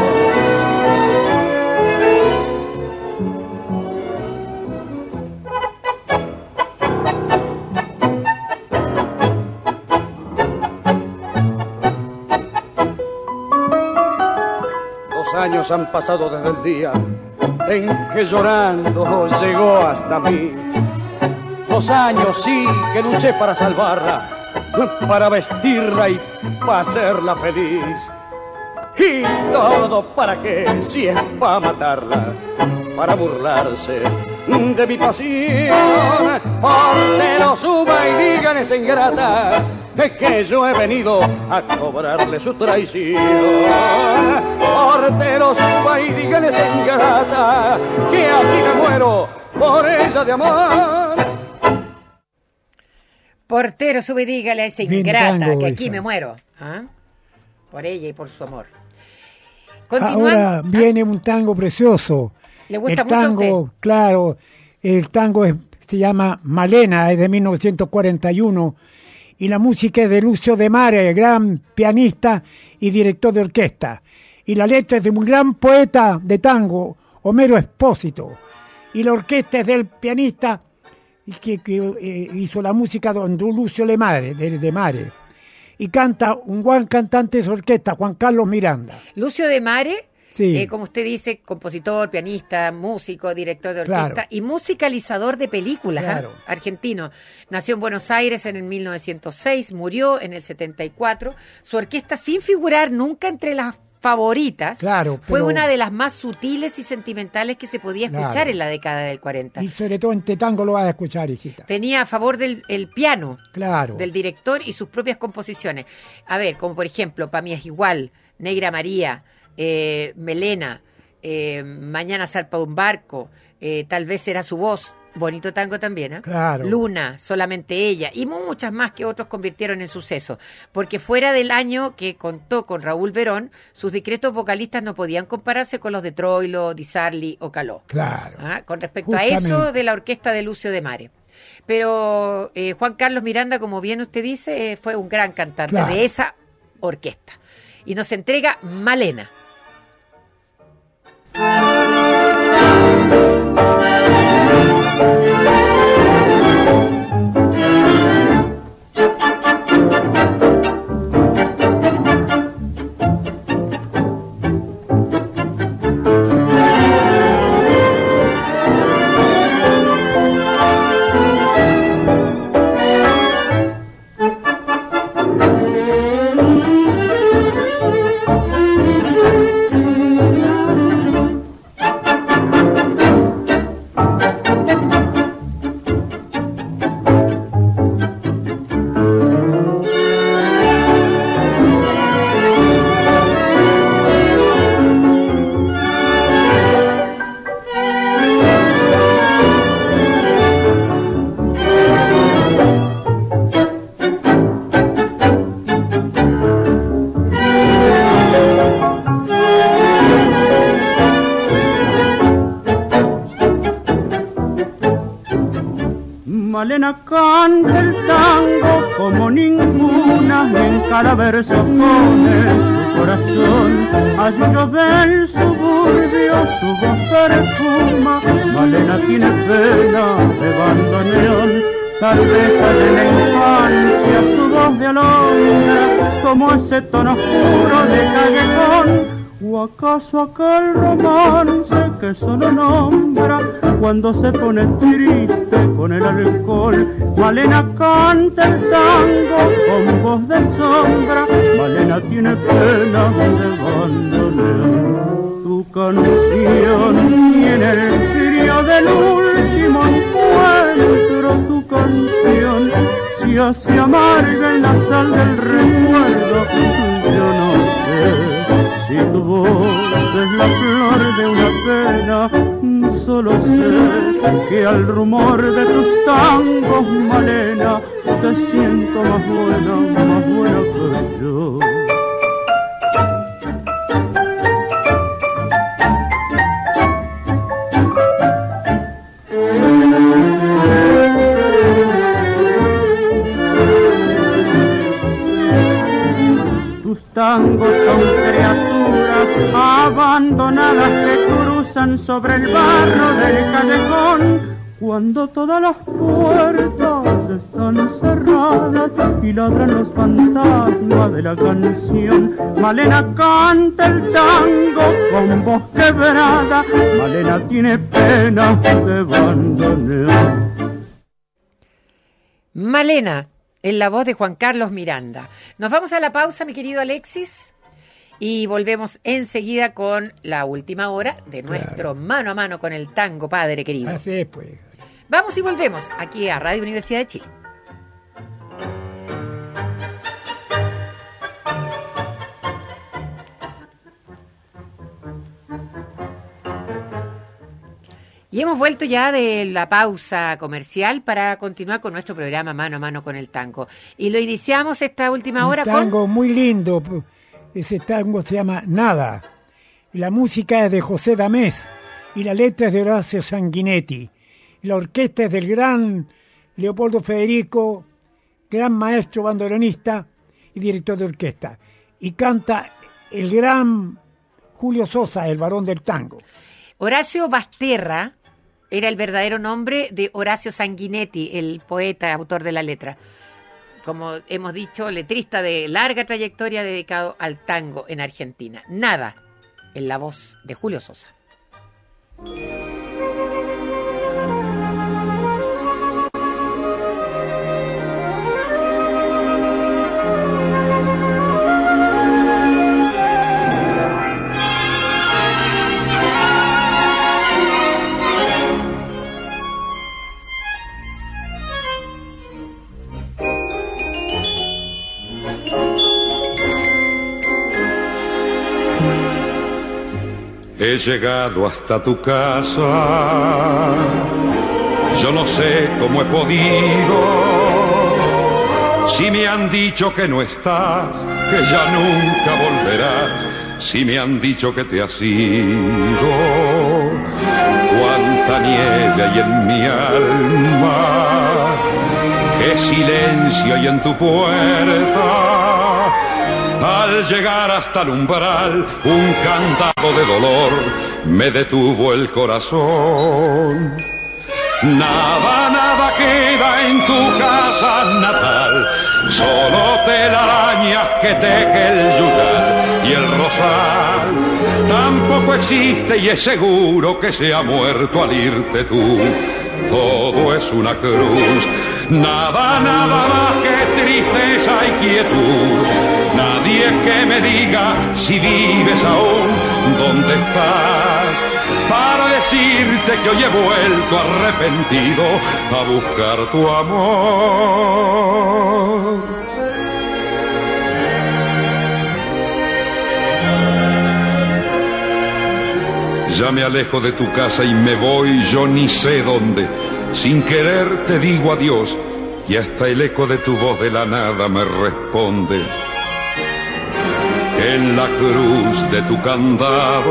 Años han pasado desde el día en que llorando llegó hasta mí. Dos años sí que luché para salvarla, para vestirla y para hacerla feliz. Y todo para qué, si es para matarla, para burlarse de mi pasión. Portero, suba y dígale esa ingrata que yo he venido a cobrarle su traición. Portero, suba y dígale esa ingrata que aquí me muero por ella de amor. Portero, sube y dígale a esa ingrata tango, que aquí hija. me muero. ¿Ah? Por ella y por su amor. Ahora viene ¿Ah? un tango precioso. ¿Le gusta el mucho tango, a usted? Claro, el tango es, se llama Malena, es de mil novecientos cuarenta y uno. Y la música es de Lucio de Mare, gran pianista y director de orquesta. Y la letra es de un gran poeta de tango, Homero Espósito. Y la orquesta es del pianista que, que eh, hizo la música don Lucio de Mare, de, de Mare. Y canta un gran cantante de su orquesta, Juan Carlos Miranda. Lucio de Mare, sí. eh, como usted dice, compositor, pianista, músico, director de orquesta claro. y musicalizador de películas, claro. ¿eh? argentino. Nació en Buenos Aires en el mil novecientos seis, murió en el setenta y cuatro. Su orquesta, sin figurar nunca entre las favoritas, claro, fue pero... una de las más sutiles y sentimentales que se podía escuchar claro. en la década del cuarenta. Y sobre todo en este tango lo vas a escuchar, hijita. Tenía a favor del el piano claro. del director y sus propias composiciones. A ver, como por ejemplo, Pa' mí es igual, Negra María, eh, Melena, eh, Mañana zarpa un barco, eh, Tal vez será su voz, Bonito tango también, ¿eh? Claro. Luna, solamente ella, y muchas más que otros convirtieron en suceso, porque fuera del año que contó con Raúl Verón, sus discretos vocalistas no podían compararse con los de Troilo, Di Sarli o Caló. Claro. ¿Ah? Con respecto Justamente. a eso de la orquesta de Lucio de Mare. Pero eh, Juan Carlos Miranda, como bien usted dice, eh, fue un gran cantante Claro. de esa orquesta. Y nos entrega Malena. Malena canta el tango como ninguna, en cada verso pone su corazón. Ayuyo del suburbio su voz perfuma, Malena tiene pena de bandoneón. Tal vez haya en la infancia su voz de alondra, como ese tono oscuro de callejón. ¿O acaso aquel romance que solo nombra cuando se pone triste con el alcohol? Malena canta el tango con voz de sombra, Malena tiene pena de bandoneón. Tu canción tiene el frío del último encuentro, tu canción se hace amarga en la sal del recuerdo. Yo no sé si tu voz es la flor de una pena, solo sé que al rumor de tus tangos, Malena, te siento más buena, más buena que yo. Tus tangos son criaturas abandonadas que cruzan sobre el barro del callejón cuando todas las puertas están cerradas y ladran los fantasmas de la canción. Malena canta el tango con voz quebrada, Malena tiene pena de bandoneón. Malena, en la voz de Juan Carlos Miranda. Nos vamos a la pausa, mi querido Alexis, y volvemos enseguida con la última hora de nuestro claro. mano a mano con el tango, padre querido. Así es, pues. Vamos y volvemos aquí a Radio Universidad de Chile. Y hemos vuelto ya de la pausa comercial para continuar con nuestro programa Mano a Mano con el Tango. Y lo iniciamos esta última hora Un tango con... muy lindo. Ese tango se llama Nada. Y la música es de José Damés y la letra es de Horacio Sanguinetti. Y la orquesta es del gran Leopoldo Federico, gran maestro bandoneonista y director de orquesta. Y canta el gran Julio Sosa, el varón del tango. Horacio Basterra era el verdadero nombre de Horacio Sanguinetti, el poeta, autor de la letra. Como hemos dicho, letrista de larga trayectoria dedicado al tango en Argentina. Nada, en la voz de Julio Sosa. He llegado hasta tu casa Yo no sé cómo he podido, si me han dicho que no estás, que ya nunca volverás, si me han dicho que te has ido. Cuánta nieve hay en mi alma, qué silencio hay en tu puerta. Al llegar hasta el umbral, un cantazo de dolor me detuvo el corazón. Nada, nada queda en tu casa natal, solo telarañas que teje el yuyal y el rosal. Tampoco existe y es seguro que se ha muerto al irte tú. Todo es una cruz, nada, nada más que tristeza y quietud. Nadie que me diga si vives aún, dónde estás, para decirte que hoy he vuelto arrepentido a buscar tu amor. Ya me alejo de tu casa y me voy yo ni sé dónde. Sin querer te digo adiós y hasta el eco de tu voz de la nada me responde. En la cruz de tu candado,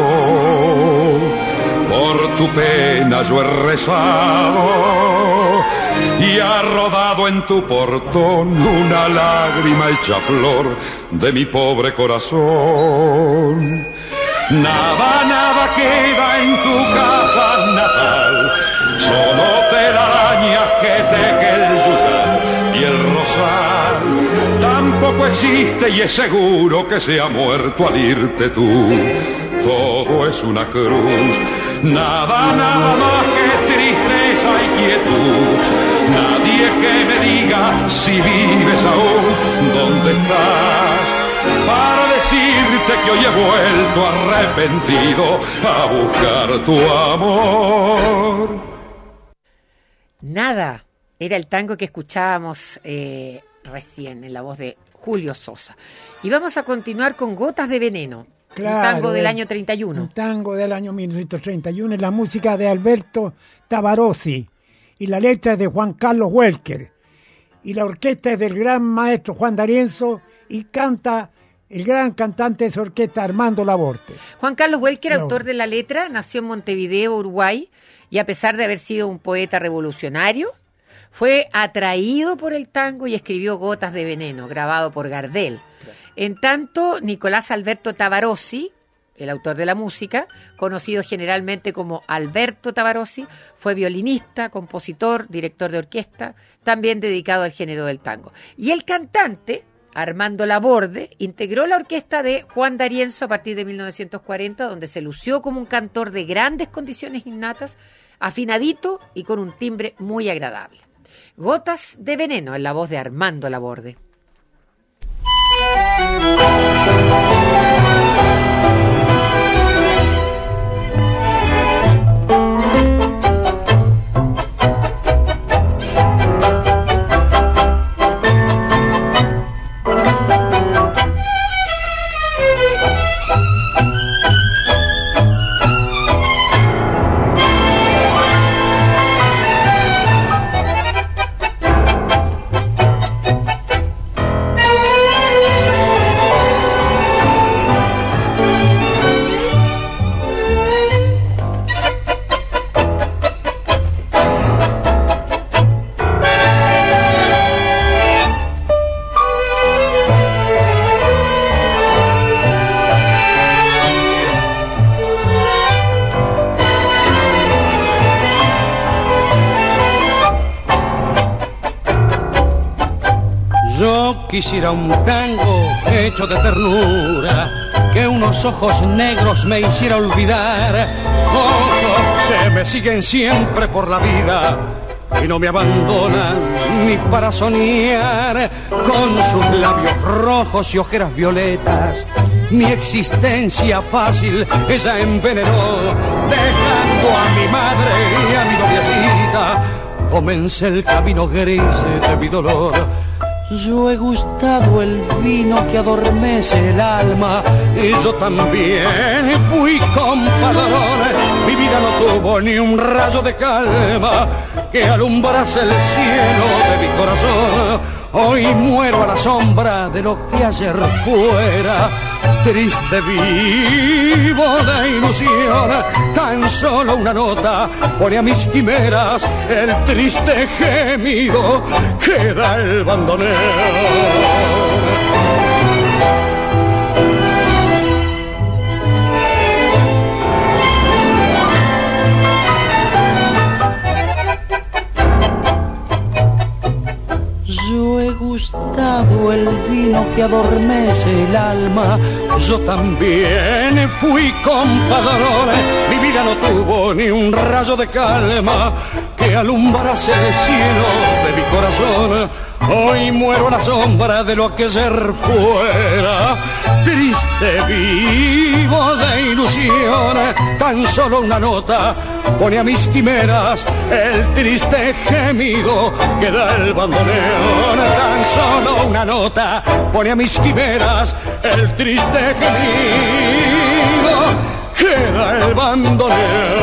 por tu pena yo he rezado y ha rodado en tu portón una lágrima hecha flor de mi pobre corazón. Nada, nada queda en tu casa natal, solo telarañas que teje el yuyal y el rosal. Tampoco existe y es seguro que se ha muerto al irte tú. Todo es una cruz, nada, nada más que tristeza y quietud. Nadie que me diga si vives aún, dónde estás, para decirte que hoy he vuelto arrepentido a buscar tu amor. Nada, era el tango que escuchábamos eh, recién en la voz de Julio Sosa. Y vamos a continuar con Gotas de Veneno, claro, un tango del año treinta y uno. Un tango del año mil novecientos treinta y uno, la música de Alberto Tabarossi y la letra es de Juan Carlos Welker y la orquesta es del gran maestro Juan D'Arienzo y canta el gran cantante de esa orquesta Armando Laborde. Juan Carlos Welker, Bravo. autor de la letra, nació en Montevideo, Uruguay, y a pesar de haber sido un poeta revolucionario, fue atraído por el tango y escribió Gotas de Veneno, grabado por Gardel. En tanto, Nicolás Alberto Tabarossi, el autor de la música, conocido generalmente como Alberto Tabarossi, fue violinista, compositor, director de orquesta, también dedicado al género del tango. Y el cantante, Armando Laborde, integró la orquesta de Juan D'Arienzo a partir de mil novecientos cuarenta, donde se lució como un cantor de grandes condiciones innatas, afinadito y con un timbre muy agradable. Gotas de Veneno en la voz de Armando Laborde. Quisiera un tango hecho de ternura, que unos ojos negros me hiciera olvidar, ojos que me siguen siempre por la vida y no me abandonan ni para soñar, con sus labios rojos y ojeras violetas. Mi existencia fácil ella envenenó, dejando a mi madre y a mi noviecita. Comencé el camino gris de mi dolor. Yo he gustado el vino que adormece el alma y yo también fui compadrón. Mi vida no tuvo ni un rayo de calma que alumbrase el cielo de mi corazón. Hoy muero a la sombra de lo que ayer fuera, triste vivo de ilusión. Tan solo una nota pone a mis quimeras el triste gemido que da el bandoneón. Yo he gustado el vino que adormece el alma, yo también fui compadrone. Mi vida no tuvo ni un rayo de calma que alumbrase el cielo de mi corazón. Hoy muero a la sombra de lo que ayer fuera, triste vivo de ilusiones. Tan solo una nota pone a mis quimeras el triste gemido que da el bandoneón. Tan solo una nota pone a mis quimeras el triste gemido que da el bandoneón.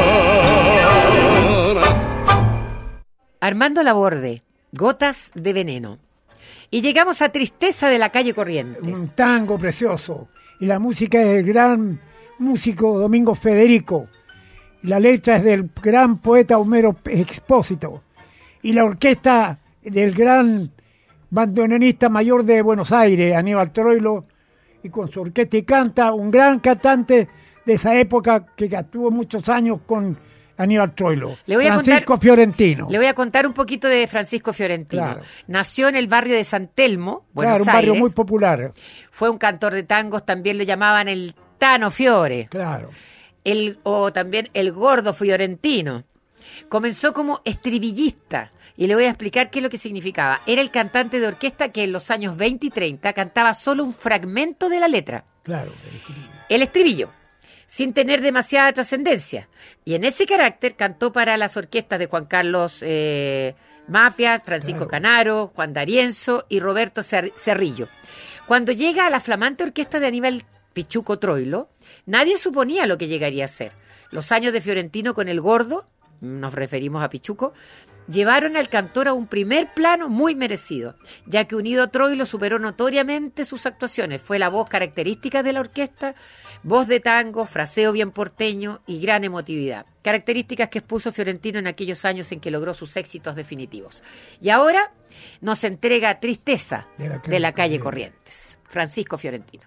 Armando Laborde, Gotas de veneno. Y llegamos a Tristeza de la calle Corrientes. Un tango precioso. Y la música es del gran músico Domingo Federico. Y la letra es del gran poeta Homero Expósito. Y la orquesta del gran bandoneonista mayor de Buenos Aires, Aníbal Troilo. Y con su orquesta y canta un gran cantante de esa época que tuvo muchos años con Aníbal Troilo, le voy a Francisco contar, Fiorentino. Le voy a contar un poquito de Francisco Fiorentino. Claro. Nació en el barrio de San Telmo, Buenos claro, un Aires. barrio muy popular. Fue un cantor de tangos, también lo llamaban el Tano Fiore. Claro. El, o también el Gordo Fiorentino. Comenzó como estribillista. Y le voy a explicar qué es lo que significaba. Era el cantante de orquesta que en los años veinte y treinta cantaba solo un fragmento de la letra. Claro, el estribillo. El estribillo, sin tener demasiada trascendencia. Y en ese carácter cantó para las orquestas de Juan Carlos eh, Mafia, Francisco claro. Canaro, Juan D'Arienzo y Roberto Cerrillo. Cuando llega a la flamante orquesta de Aníbal Pichuco Troilo, nadie suponía lo que llegaría a ser. Los años de Fiorentino con el Gordo, nos referimos a Pichuco, llevaron al cantor a un primer plano muy merecido, ya que unido a Troilo superó notoriamente sus actuaciones. Fue la voz característica de la orquesta, voz de tango, fraseo bien porteño y gran emotividad. Características que expuso Fiorentino en aquellos años en que logró sus éxitos definitivos. Y ahora nos entrega Tristeza de la calle, de la calle Corrientes. Francisco Fiorentino.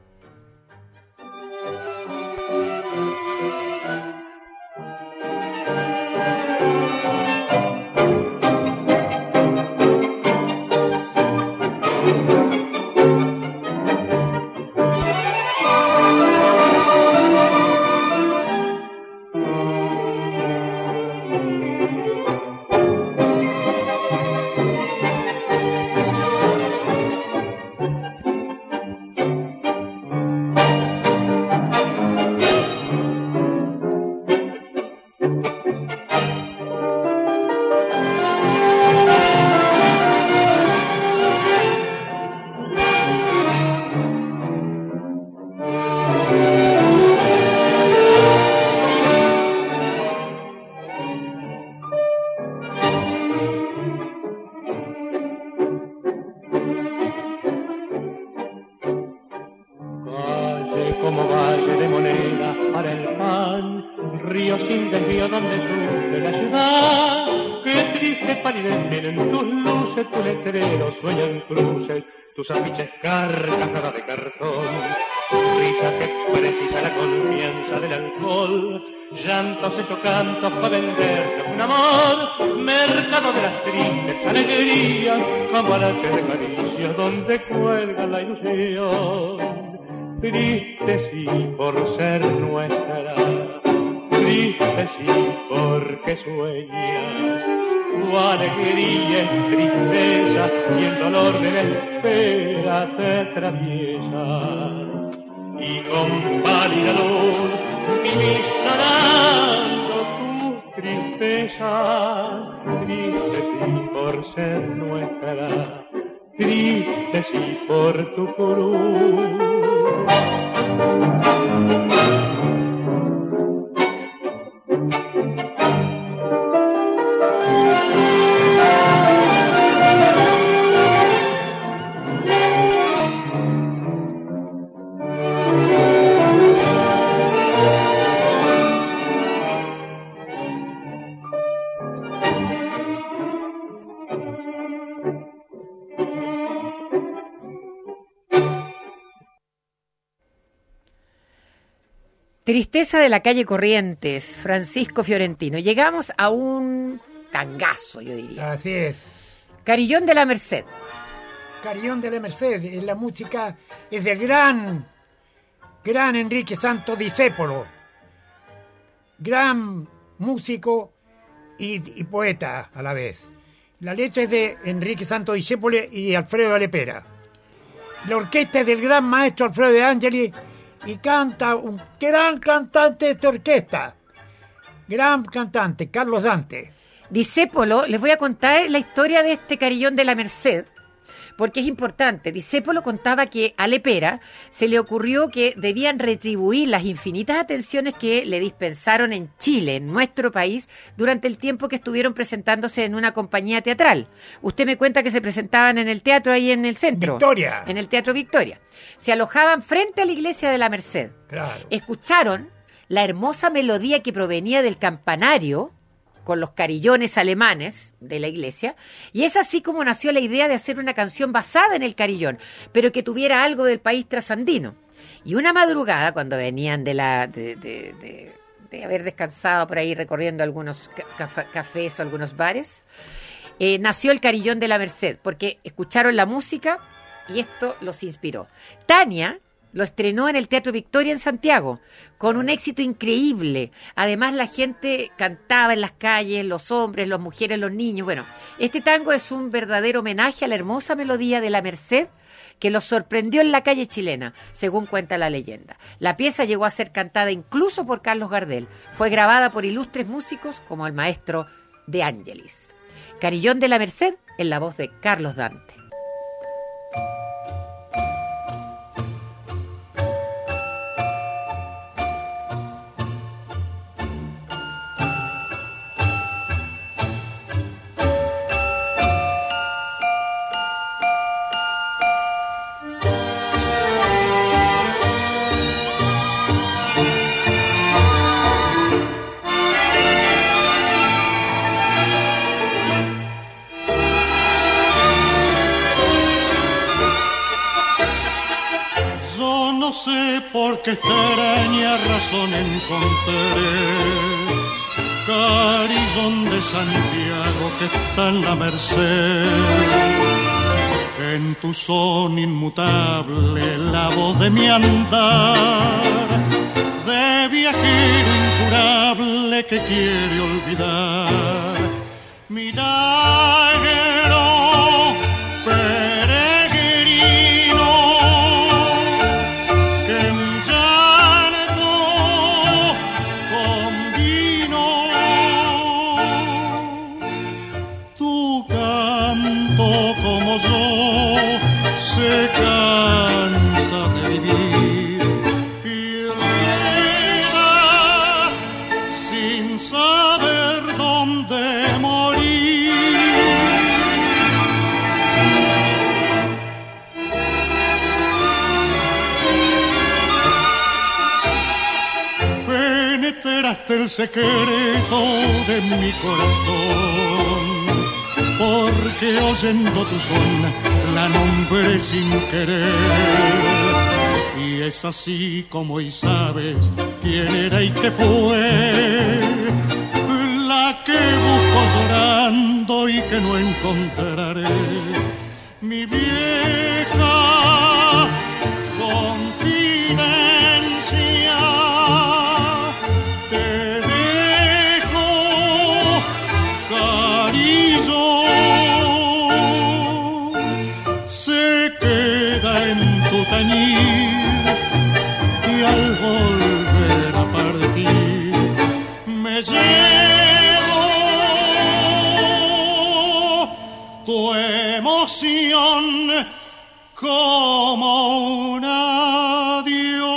Tus afiches carcajadas de cartón, risa que precisa la confianza del alcohol, llantos hechos cantos para vender un amor, mercado de las tristes alegrías, camarantes de caricias donde cuelga la ilusión. Triste sí por ser nuestra, triste sí porque sueñas. Tu alegría es tristeza y el dolor de la espera te atraviesa. Y con pálida luz vivís llorando tus tristezas. Triste sí por ser nuestra, triste sí por tu cruz. Tristeza de la calle Corrientes, Francisco Fiorentino. Llegamos a un tangazo, yo diría. Así es. Carillón de la Merced. Carillón de la Merced. La música es del gran, gran Enrique Santos Discépolo. Gran músico y, y poeta a la vez. La letra es de Enrique Santos Discépolo y Alfredo Alepera. La orquesta es del gran maestro Alfredo de Angeli y canta un gran cantante de esta orquesta. Gran cantante, Carlos Dante. Discépolo, les voy a contar la historia de este Carillón de la Merced, porque es importante. Discépolo contaba que a Lepera se le ocurrió que debían retribuir las infinitas atenciones que le dispensaron en Chile, en nuestro país, durante el tiempo que estuvieron presentándose en una compañía teatral. Usted me cuenta que se presentaban en el teatro ahí en el centro. Victoria. En el Teatro Victoria. Se alojaban frente a la iglesia de la Merced. Claro. Escucharon la hermosa melodía que provenía del campanario, con los carillones alemanes de la iglesia, y es así como nació la idea de hacer una canción basada en el carillón, pero que tuviera algo del país trasandino. Y una madrugada, cuando venían de la de, de, de, de haber descansado por ahí recorriendo algunos ca- cafés o algunos bares, eh, nació el Carillón de la Merced, porque escucharon la música y esto los inspiró. Tania lo estrenó en el Teatro Victoria en Santiago, con un éxito increíble. Además, la gente cantaba en las calles, los hombres, las mujeres, los niños. Bueno, este tango es un verdadero homenaje a la hermosa melodía de la Merced que los sorprendió en la calle chilena, según cuenta la leyenda. La pieza llegó a ser cantada incluso por Carlos Gardel. Fue grabada por ilustres músicos como el maestro De Angelis. Carillón de la Merced en la voz de Carlos Dante. No sé por qué extraña razón encontré Carillón de Santiago que está en la Merced. En tu son inmutable la voz de mi andar, de viajero incurable que quiere olvidar. Milagro peregrino que en llanto convino, tu canto como yo se cansa de vivir y rueda sin saber dónde morir. Penetraste el secreto de mi corazón, porque oyendo tu son la nombré sin querer. Y es así como hoy sabes quién era y qué fue, la que busco llorando y que no encontraré. Mi vieja confidencia te dejo, Carillón, se queda en tu tañir y al volver a partir me llevo tu emoción como un adiós.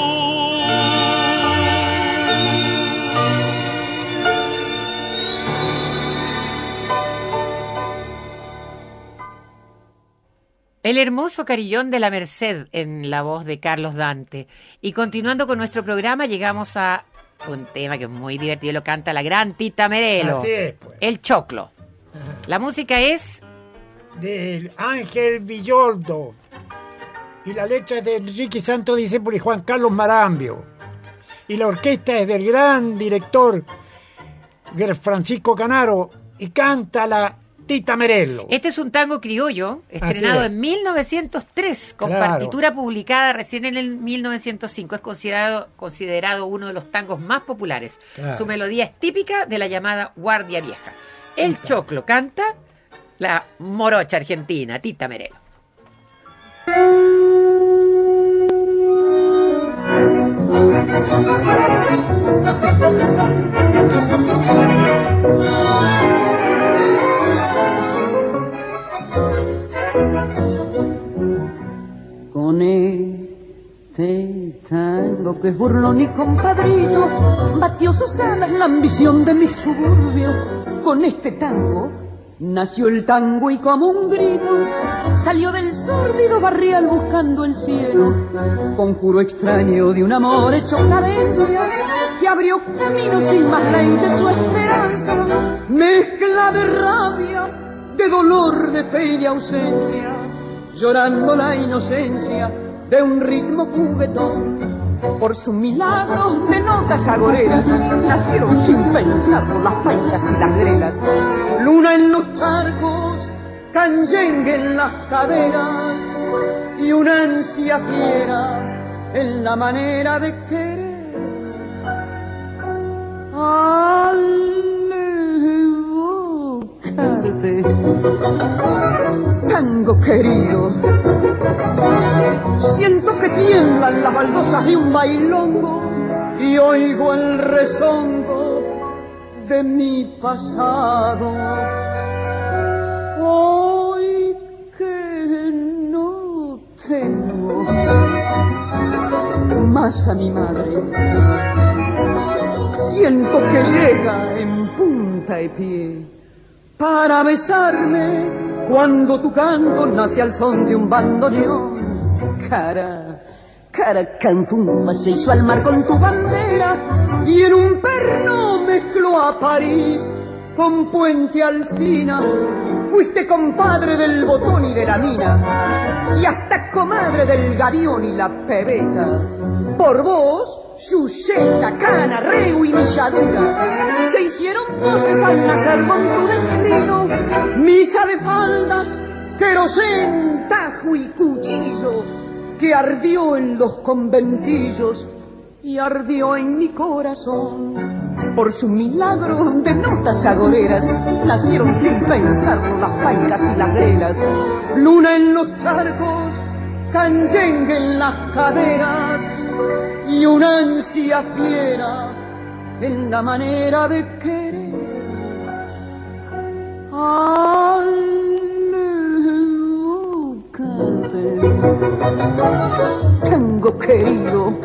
El hermoso Carillón de la Merced en la voz de Carlos Dante. Y continuando con nuestro programa, llegamos a un tema que es muy divertido, lo canta la gran Tita Merelo. Así es, pues. El choclo. La música es Del Ángel Villoldo. Y la letra es de Enrique Santos Discépolo y Juan Carlos Marambio. y la orquesta es del gran director Francisco Canaro y canta la Tita Merello. Este es un tango criollo, estrenado en mil novecientos tres, con Claro. partitura publicada recién en el mil novecientos cinco. Es considerado, considerado uno de los tangos más populares. Claro. Su melodía es típica de la llamada Guardia Vieja. El choclo canta la morocha argentina, Tita Merello. Con este tango que es burlón y compadrito, batió sus alas la ambición de mi suburbio. Con este tango nació el tango y como un grito salió del sórdido barrial buscando el cielo. Conjuro extraño de un amor hecho cadencia que abrió camino sin más ley de su esperanza. Mezcla de rabia, de dolor, de fe y de ausencia, llorando la inocencia de un ritmo juguetón. Por su milagro de notas agoreras nacieron sin pensarlo las paicas y las grelas. Luna en los charcos, canyengue en las caderas y una ansia fiera en la manera de querer. Al evocarte, tango querido, siento que tiemblan las baldosas de un bailongo y oigo el rezongo de mi pasado. Hoy que no tengo más a mi madre, siento que llega en punta y pie para besarme cuando tu canto nace al son de un bandoneón. Cara, cara canzumba se hizo al mar con tu bandera y en un perno mezcló a París con Puente Alsina. Fuiste compadre del botón y de la mina y hasta comadre del gavión y la pebeta. Por vos, Yuceta, Cana, Reu y Milladura se hicieron voces al nacer con tu destino. Misa de faldas, querosén, tajo y cuchillo que ardió en los conventillos y ardió en mi corazón. Por su milagro de notas agoreras nacieron sin pensarlo las paicas y las grelas. Luna en los charcos, canyengue en las caderas y una ansia fiera en la manera de querer. Al evocarte, tango querido,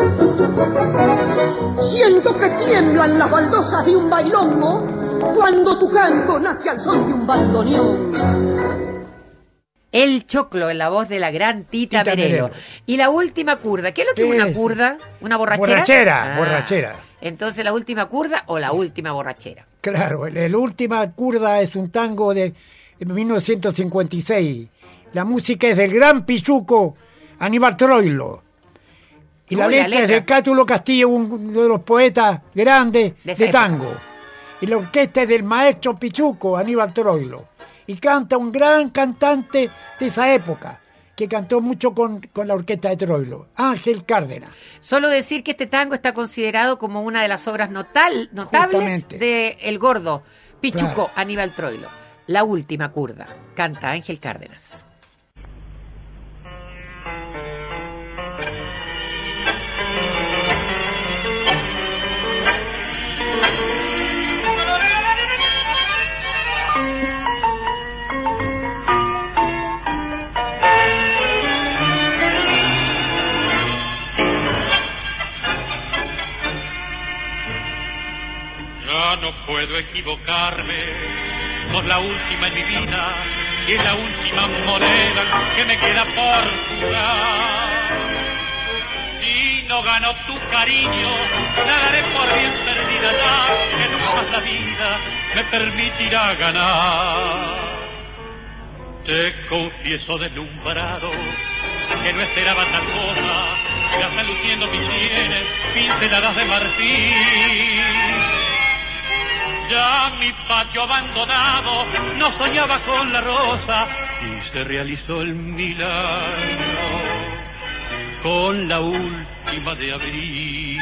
siento que tiemblan las baldosas de un bailongo cuando tu canto nace al son de un bandoneón. El choclo en la voz de la gran Tita, Tita Merello. Merello. Y la última curda. ¿Qué es lo que es ¿Qué una es? curda? ¿Una borrachera? Borrachera, Ah, borrachera. Entonces, ¿la última curda o la última borrachera? Claro, el, el última curda es un tango de mil novecientos cincuenta y seis. La música es del gran pichuco Aníbal Troilo. Y la Uy, la letra, letra. es de Cátulo Castillo, uno de los poetas grandes De de, esa época. tango. Y la orquesta es del maestro pichuco Aníbal Troilo. Y canta un gran cantante de esa época, que cantó mucho con, con la orquesta de Troilo, Ángel Cárdenas. Solo decir que este tango está considerado como una de las obras notal, notables Justamente. de El Gordo, Pichuco, Claro. Aníbal Troilo. La última curda. Canta Ángel Cárdenas. Ya no puedo equivocarme, sos la última en mi vida y es la última moneda que me queda por jugar. Si no gano tu cariño, la daré por bien perdida ya, que nunca más la vida me permitirá ganar. Te confieso deslumbrado que no esperaba tal cosa, ya están luciendo mis sienes, pinceladas de marfil. Ya mi patio abandonado no soñaba con la rosa y se realizó el milagro con la última de abril.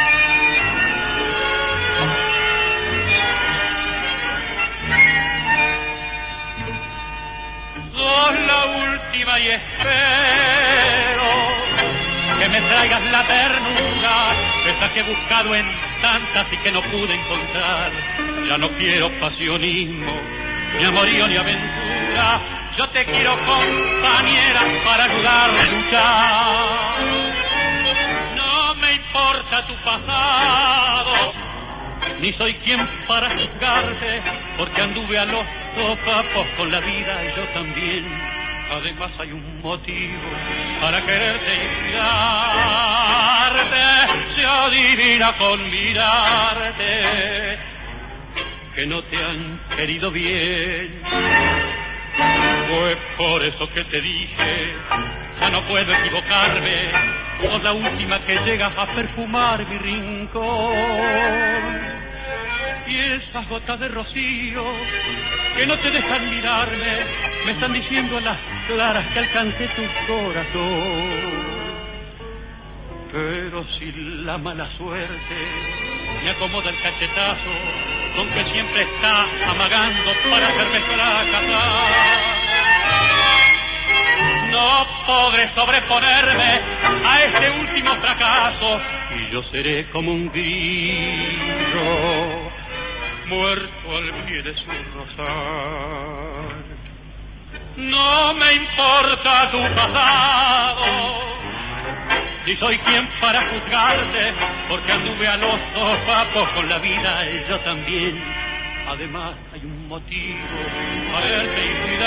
Sos la última y espero que me traigas la ternura, esa que he buscado en tantas y que no pude encontrar. Ya no quiero pasionismo, ni amorío ni aventura, yo te quiero compañera para ayudarme a luchar. No me importa tu pasado, ni soy quien para juzgarte, porque anduve a los sopapos con la vida y yo también. Además hay un motivo para quererte y cuidarte, se adivina con mirarte que no te han querido bien. Fue por eso que te dije, ya no puedo equivocarme, sos la última que llegas a perfumar mi rincón. Y esas gotas de rocío que no te dejan mirarme, me están diciendo a las claras que alcancé tu corazón. Pero si la mala suerte me acomoda el cachetazo con que siempre está amagando para hacerme fracasar, no podré sobreponerme a este último fracaso y yo seré como un grillo muerto al pie de su rosal. No me importa tu pasado, ni soy quien para juzgarte, porque anduve a los sopapos con la vida y yo también. Además hay un motivo para verte y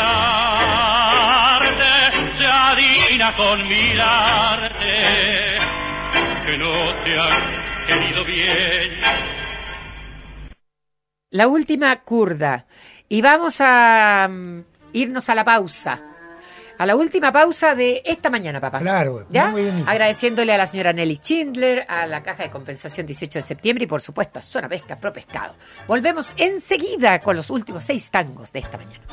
cuidarte, se adivina con mirarte que no te han querido bien. La última kurda. Y vamos a um, irnos a la pausa. A la última pausa de esta mañana, papá. Claro. ¿Ya? Muy bien. Agradeciéndole a la señora Nelly Schindler, a la Caja de Compensación dieciocho de septiembre y, por supuesto, a Zona Pesca Pro Pescado. Volvemos enseguida con los últimos seis tangos de esta mañana.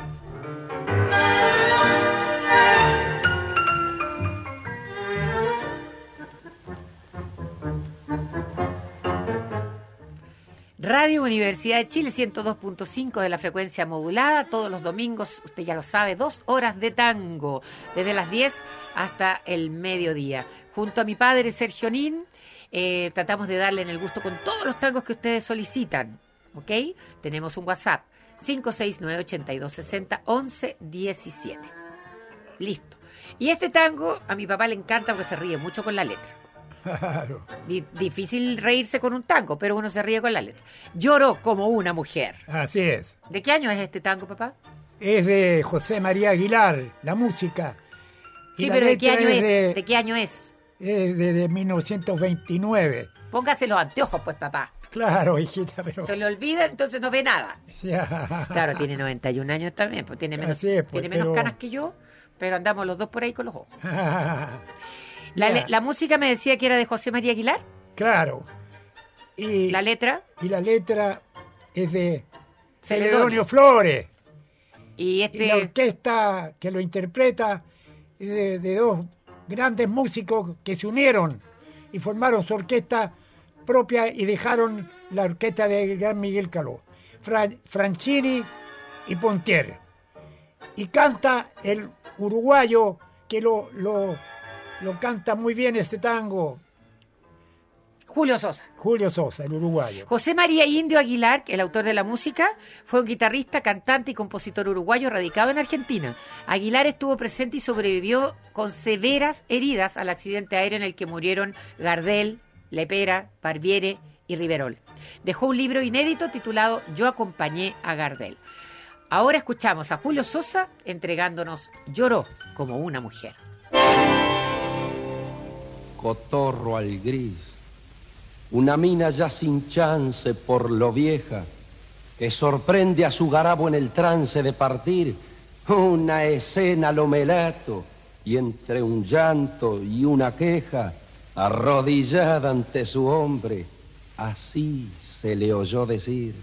Radio Universidad de Chile, ciento dos punto cinco de la frecuencia modulada, todos los domingos, usted ya lo sabe, dos horas de tango, desde las diez hasta el mediodía. Junto a mi padre Sergio Nin, eh, tratamos de darle en el gusto con todos los tangos que ustedes solicitan, ¿ok? Tenemos un WhatsApp, cinco seis nueve, ocho dos seis cero, once diecisiete. Listo. Y este tango a mi papá le encanta porque se ríe mucho con la letra. Claro. Di- difícil reírse con un tango, pero uno se ríe con la letra. Lloró como una mujer. Así es. ¿De qué año es este tango, papá? Es de José María Aguilar, la música. Y Sí, la pero ¿de qué letra año es? De, ¿De qué año es? es de, de mil novecientos veintinueve. Póngase los anteojos, pues, papá. Claro, hijita, pero... Se le olvida, entonces no ve nada. Ya. Claro, tiene noventa y un años también, pues tiene menos, Así es, pues, tiene menos pero- canas que yo, pero andamos los dos por ahí con los ojos. La, Ya. le- la música me decía que era de José María Aguilar. Claro. Y La letra y la letra es de Celedonio. Celedonio Flores. y Y la este orquesta que lo interpreta es de, de dos grandes músicos que se unieron y formaron su orquesta propia y dejaron la orquesta de gran Miguel Caló, Fra- Franchini y Pontier. Y canta el uruguayo que lo, lo, lo canta muy bien este tango, Julio Sosa. Julio Sosa, el uruguayo. José María Indio Aguilar, el autor de la música, fue un guitarrista, cantante y compositor uruguayo radicado en Argentina. Aguilar estuvo presente y sobrevivió con severas heridas al accidente aéreo en el que murieron Gardel, Lepera, Barbiere y Riverol. Dejó un libro inédito titulado Yo acompañé a Gardel. Ahora escuchamos a Julio Sosa entregándonos Lloró como una mujer. Cotorro al gris, una mina ya sin chance por lo vieja, que sorprende a su garabo en el trance de partir, una escena lo melato, y entre un llanto y una queja, Arrodillada ante su hombre, así se le oyó decir: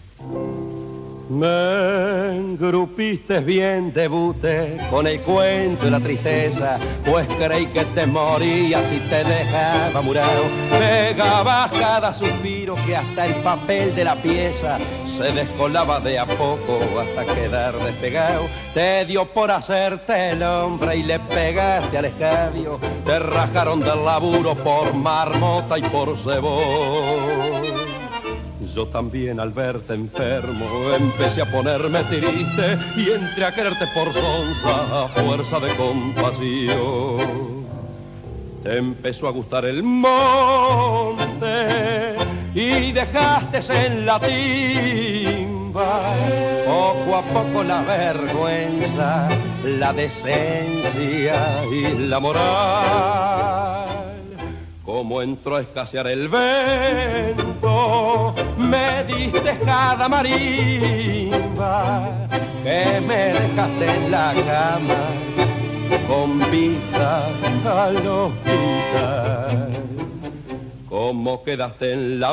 me engrupiste bien, debute, con el cuento y la tristeza, pues creí que te morías y te dejaba murado. Pegabas cada suspiro que hasta el papel de la pieza se descolaba de a poco hasta quedar despegado. Te dio por hacerte el hombre y le pegaste al escabio. Te rajaron del laburo por marmota y por cebón. Yo también al verte enfermo empecé a ponerme triste y entré a quererte por sonza a fuerza de compasión. Te empezó a gustar el monte y dejaste en la timba poco a poco la vergüenza, la decencia y la moral. Como entró a escasear el vento, me diste cada marimba, que me dejaste en la cama con vista al hospital. Como quedaste en la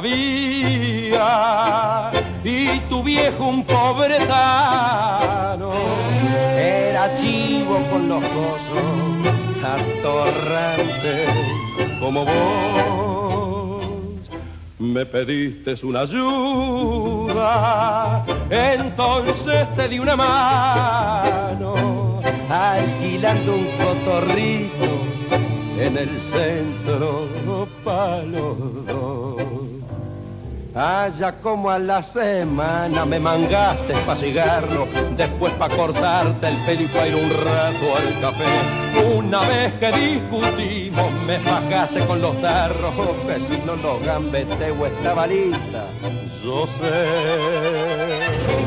vía y tu viejo un pobretano era chivo con los gozos atorrantes como vos. Me pediste una ayuda, entonces te di una mano, alquilando un cotorrito en el centro pa' los dos. Allá como a la semana me mangaste pa' cigarro, después pa' cortarte el pelo y pa' ir un rato al café. Una vez que discutimos me fajaste con los tarros, que si no los gambeteo estaba lista, yo sé.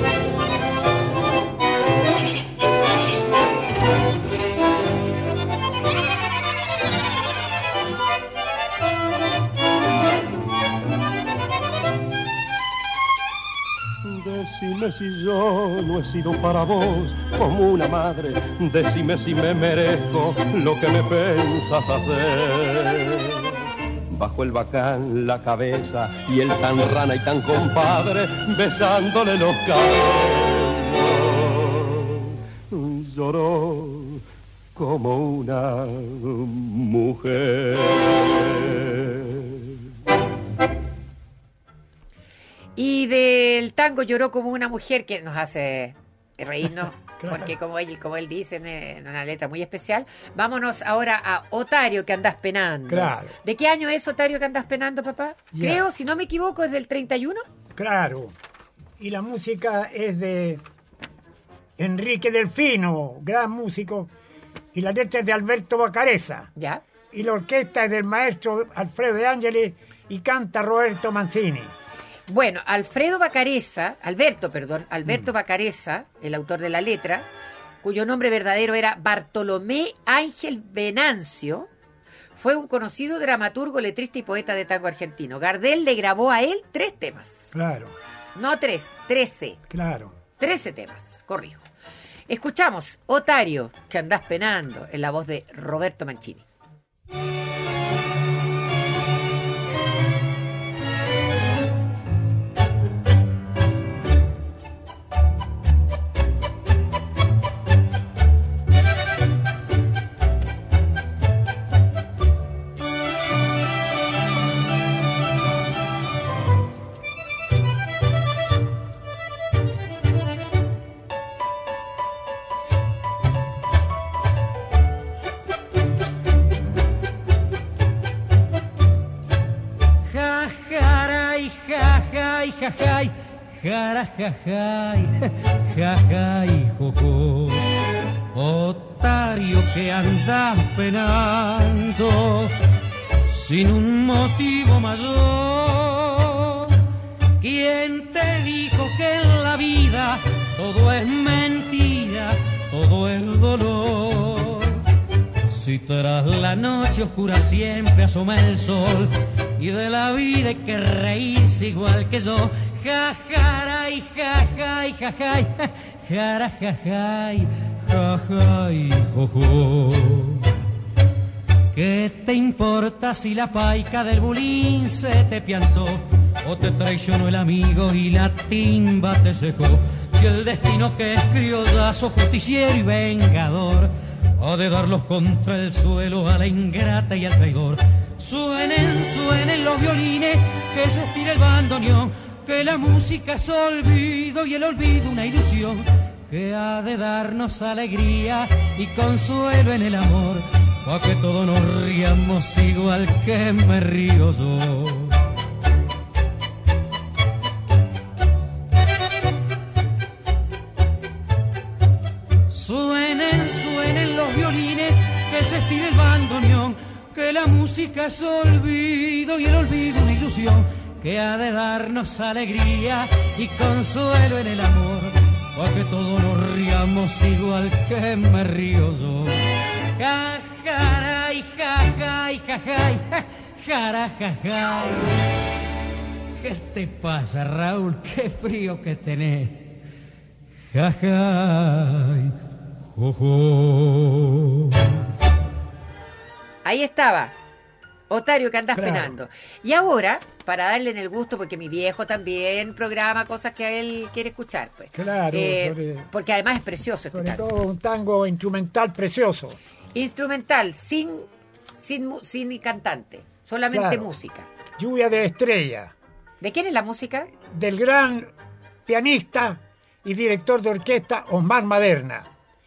Decime si yo no he sido para vos como una madre, decime si me merezco lo que me pensas hacer. Bajo el bacán la cabeza y el tan rana y tan compadre besándole los cabellos, lloró como una mujer. Y del tango Lloró como una mujer, que nos hace reírnos, claro, porque como él, como él dice en una letra muy especial, vámonos ahora a Otario, que andás penando. Claro. ¿De qué año es Otario, que andás penando, papá? Yeah. Creo, si no me equivoco, es del treinta y uno. Claro. Y la música es de Enrique Delfino, gran músico, y la letra es de Alberto Vacarezza. Ya. Y la orquesta es del maestro Alfredo De Angeli y canta Roberto Mancini. Bueno, Alfredo Vacarezza, Alberto, perdón, Alberto mm. Vacarezza, el autor de la letra, cuyo nombre verdadero era Bartolomé Ángel Venancio, fue un conocido dramaturgo, letrista y poeta de tango argentino. Gardel le grabó a él tres temas. Claro. No tres, trece. Claro. Trece temas, corrijo. Escuchamos Otario, que andás penando, en la voz de Roberto Mancini. jajay, jarajajay, jajay, jojo. Otario que andas penando sin un motivo mayor. ¿Quién te dijo que en la vida todo es mentira, todo es dolor? Si tras la noche oscura siempre asoma el sol y de la vida hay que reírse igual que yo. Jajaray, jajay, jajay, jarajajay, jajay, jojo. ¿Qué te importa si la paica del bulín se te piantó? O te traicionó el amigo y la timba te secó. Si el destino que es criollazo, justiciero y vengador, ha de darlos contra el suelo a la ingrata y al traidor. Suenen, suenen los violines, que se estira el bandoneón, que la música es olvido y el olvido una ilusión, que ha de darnos alegría y consuelo en el amor, pa' que todos nos riamos igual que me río yo. Suenen, suenen los violines, que se estire el bandoneón, que la música es olvido y el olvido una ilusión, que ha de darnos alegría y consuelo en el amor, pa' que todos nos riamos igual que me río yo. Ja, jaray, ja, jay, ja, jay, ja, jara, ja, jay. ¿Qué te pasa, Raúl? Qué frío que tenés. Ja, jay, jo, jo. Ahí estaba, Otario, que andas Claro. penando. Y ahora, para darle en el gusto, porque mi viejo también programa cosas que él quiere escuchar, pues. Claro, Eh, sobre- porque además es precioso este Sobre tango. todo un tango instrumental precioso. Instrumental, sin, sin, mu- sin cantante, solamente Claro. música. Lluvia de estrella, ¿De quién es la música? del gran pianista y director de orquesta Osmar Maderna.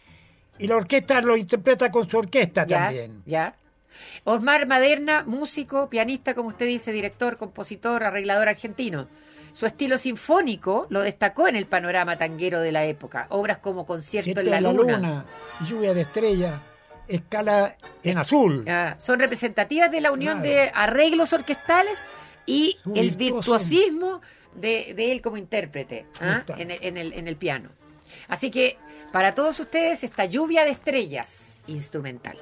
Y la orquesta lo interpreta con su orquesta Ya, también. ya. Osmar Maderna, músico, pianista, como usted dice, director, compositor, arreglador argentino. Su estilo sinfónico lo destacó en el panorama tanguero de la época. Obras como Concierto Siete en la, Luna. Lluvia de estrella, Escala en azul. Ah, son representativas de la unión Claro. de arreglos orquestales y Su el virtuosismo. virtuosismo de, de él como intérprete, ¿ah? Está. en, el, en, el, en el piano. Así que para todos ustedes esta Lluvia de estrellas instrumental.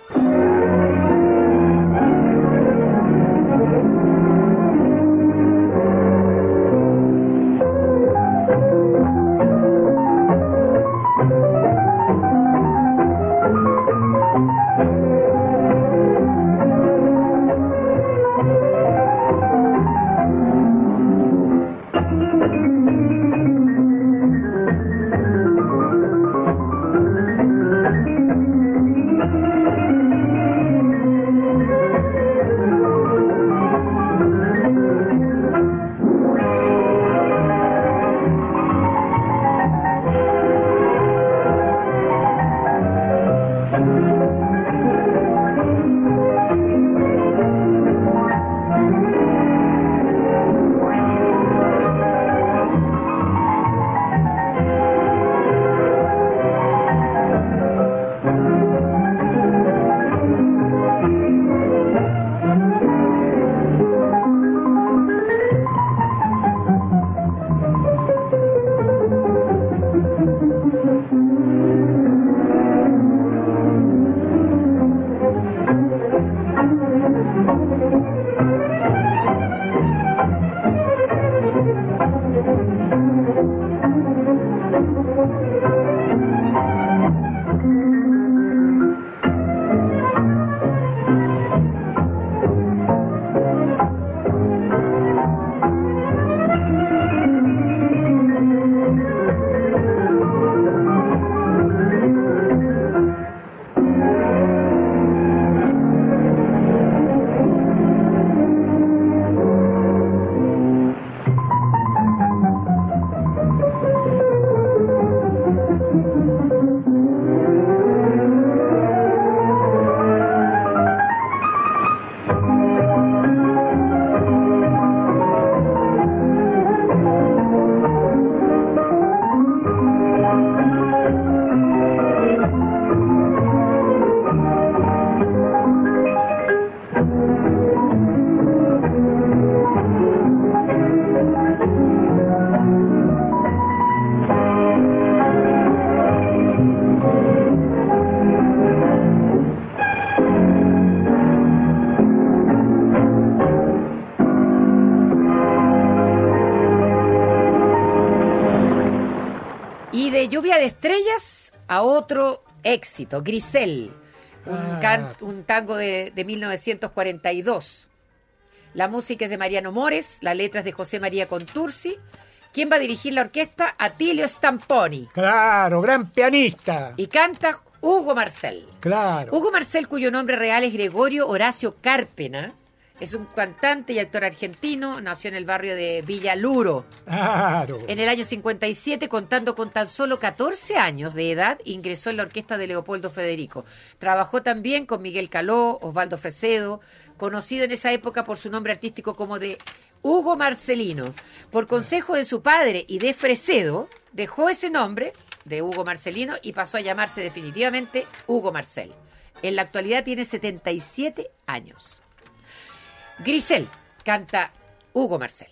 Y de Lluvia de estrellas a otro éxito, Grisel, un, Ah. can- un tango de, de mil novecientos cuarenta y dos. La música es de Mariano Mores, la letra es de José María Contursi. ¿Quién va a dirigir la orquesta? Atilio Stamponi. Claro, gran pianista. Y canta Hugo Marcel. Claro. Hugo Marcel, cuyo nombre real es Gregorio Horacio Cárpena, es un cantante y actor argentino, nació en el barrio de Villaluro. Claro. En el año cincuenta y siete, contando con tan solo catorce años de edad, ingresó en la orquesta de Leopoldo Federico. Trabajó también con Miguel Caló, Osvaldo Fresedo, conocido en esa época por su nombre artístico como de Hugo Marcelino. Por consejo de su padre y de Fresedo, dejó ese nombre de Hugo Marcelino y pasó a llamarse definitivamente Hugo Marcel. En la actualidad tiene setenta y siete años. Grisel canta Hugo Marcel.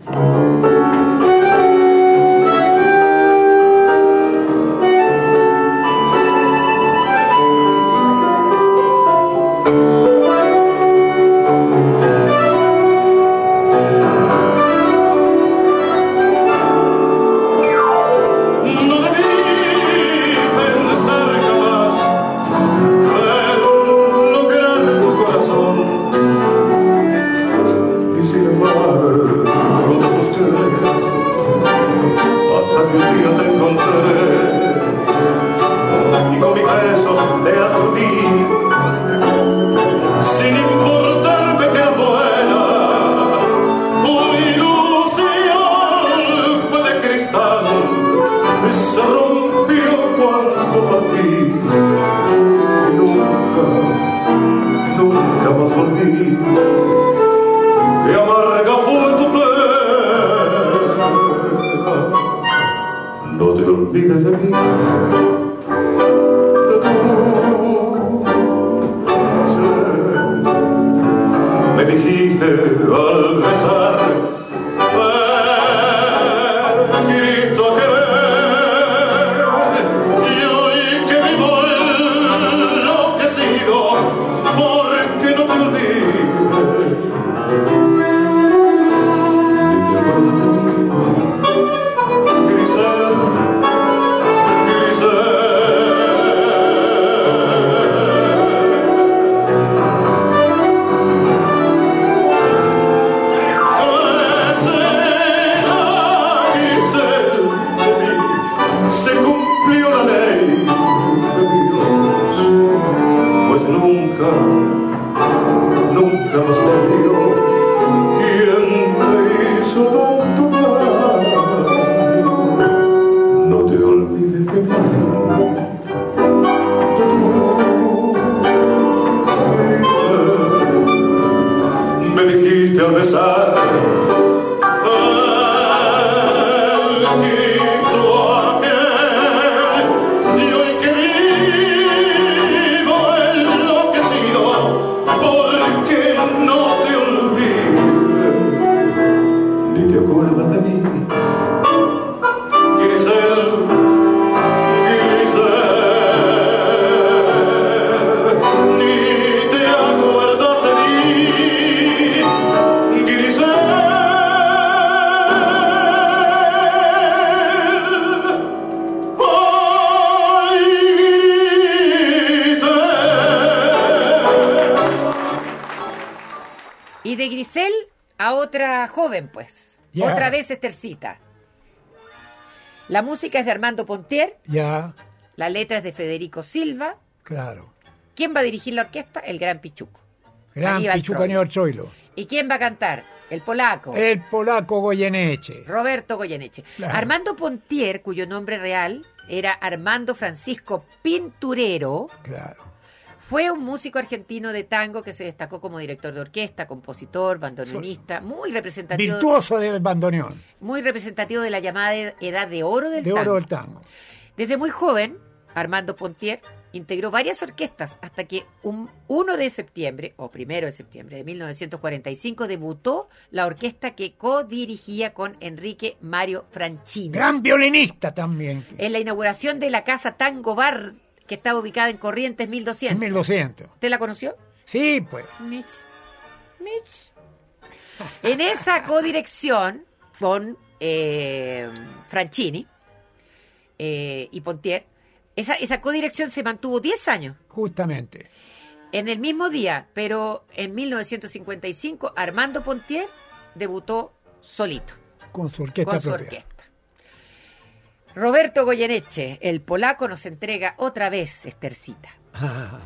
Joven, pues. Yeah. Otra vez Estercita. La música es de Armando Pontier. Ya. Yeah. La letra es de Federico Silva. Claro. ¿Quién va a dirigir la orquesta? El gran Pichuco. Gran Aníbal Pichuco Troilo. Aníbal Troilo. ¿Y quién va a cantar? El polaco. El polaco Goyeneche. Roberto Goyeneche. Claro. Armando Pontier, cuyo nombre real era Armando Francisco Pinturero. Claro. Fue un músico argentino de tango que se destacó como director de orquesta, compositor, bandoneonista, muy representativo. Virtuoso del bandoneón. Muy representativo de la llamada edad de oro del de tango. oro del tango. Desde muy joven, Armando Pontier integró varias orquestas hasta que un primero de septiembre, o primero de septiembre de mil novecientos cuarenta y cinco, debutó la orquesta que codirigía con Enrique Mario Franchini. Gran violinista también. En la inauguración de la Casa Tango Bar, que estaba ubicada en Corrientes mil doscientos. mil doscientos. ¿Usted la conoció? Sí, pues. Mitch. Mitch. En esa codirección con eh, Franchini eh, y Pontier, Esa, esa codirección se mantuvo diez años. Justamente. En el mismo día, pero en mil novecientos cincuenta y cinco, Armando Pontier debutó solito. Con su orquesta con su propia. orquesta. Roberto Goyeneche, el polaco, nos entrega otra vez Estercita. Ah.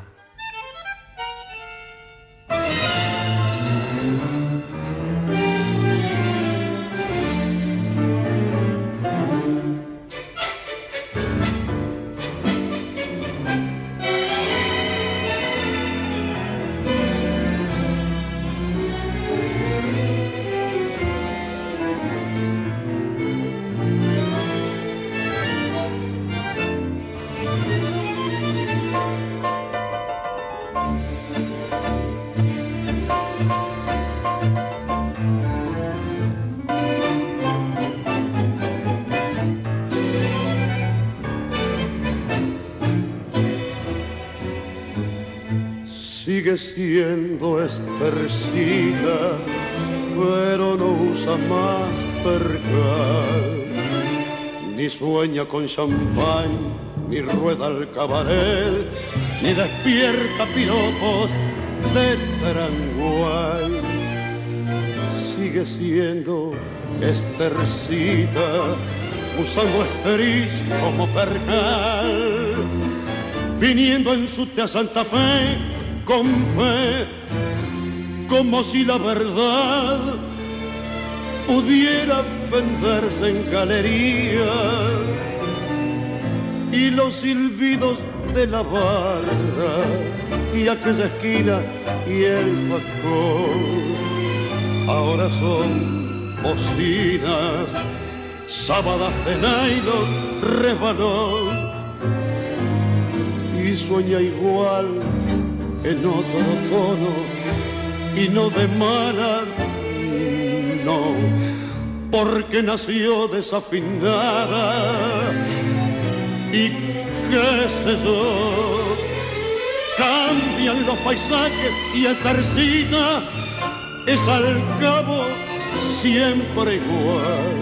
Sigue siendo Estercita, pero no usa más percal, ni sueña con champán, ni rueda al cabaret, ni despierta piropos de Taranguay. Sigue siendo Estercita, usando Esterich como percal, viniendo en subte a Santa Fe con fe, como si la verdad pudiera venderse en galería, y los silbidos de la barra y aquella esquina y el facón ahora son bocinas, sábadas de nylon, resbalón, y sueña igual en otro tono y no de mala, no, porque nació desafinada y qué sé yo, cambian los paisajes y Estercita es al cabo siempre igual.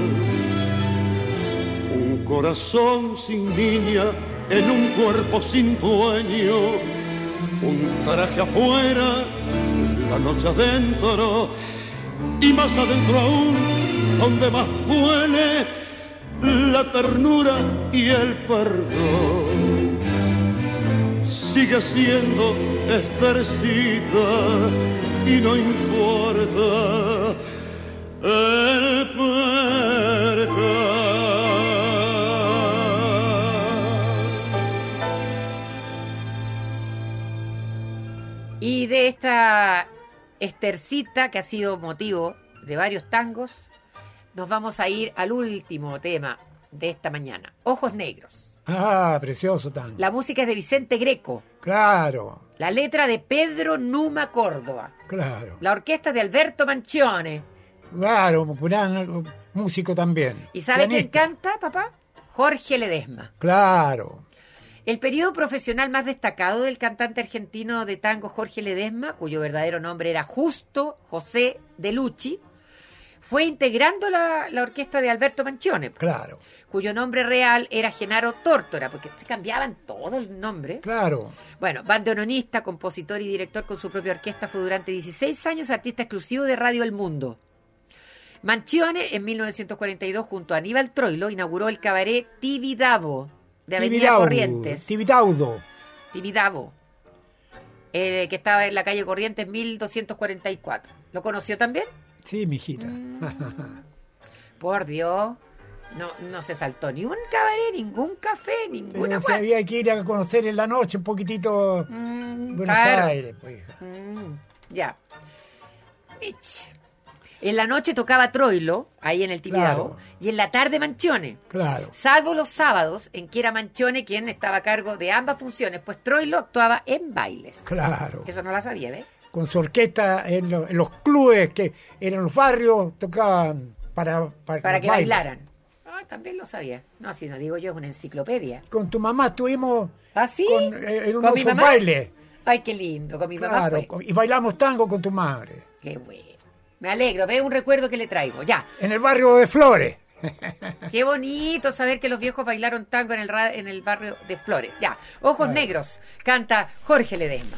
Un corazón sin niña en un cuerpo sin dueño, un traje afuera, la noche adentro, y más adentro aún, donde más huele la ternura y el perdón. Sigue siendo Estercita y no importa el percal. Y de esta Estercita, que ha sido motivo de varios tangos, nos vamos a ir al último tema de esta mañana, Ojos Negros. Ah, precioso tango. La música es de Vicente Greco. Claro. La letra de Pedro Numa Córdoba. Claro. La orquesta de Alberto Manchione. Claro, un gran músico también. ¿Y sabe quién Pianista. canta, papá? Jorge Ledesma. Claro. El periodo profesional más destacado del cantante argentino de tango Jorge Ledesma, cuyo verdadero nombre era Justo José de Lucci, fue integrando la, la orquesta de Alberto Manchione. Claro. Cuyo nombre real era Genaro Tórtora, porque se cambiaban todo el nombre. Claro. Bueno, bandoneonista, compositor y director con su propia orquesta, fue durante dieciséis años artista exclusivo de Radio El Mundo. Manchione, en mil novecientos cuarenta y dos, junto a Aníbal Troilo, inauguró el cabaret Tibidabo, de Avenida Tibidaudo, Corrientes. Tibidaudo. Tibidabo, eh, que estaba en la calle Corrientes mil doscientos cuarenta y cuatro. ¿Lo conoció también? Sí, mijita. Mm. Por Dios, no, no se saltó ni un cabaret, ningún café, ninguna Pero se había que ir a conocer en la noche un poquitito mm, Buenos claro. Aires. Pues. Mm, ya. Ich. En la noche tocaba Troilo, ahí en el Tibidabo, Claro. y en la tarde Manchione. Claro. Salvo los sábados, en que era Manchione quien estaba a cargo de ambas funciones, pues Troilo actuaba en bailes. Claro. Eso no la sabía, ¿ves? Con su orquesta en, lo- en los clubes que eran los barrios, tocaban para, para, Para los que bailes. bailaran. Ah, también lo sabía. No, si no digo yo, es una enciclopedia. Con tu mamá estuvimos ¿Ah, sí? con, eh, en ¿Con unos mi mamá? bailes. Ay, qué lindo, con mi mamá Claro, fue. con- y bailamos tango con tu madre. Qué bueno. Me alegro, ve un recuerdo que le traigo. Ya. En el barrio de Flores. Qué bonito saber que los viejos bailaron tango en el, ra- en el barrio de Flores. Ya, Ojos Ay. Negros, canta Jorge Ledesma.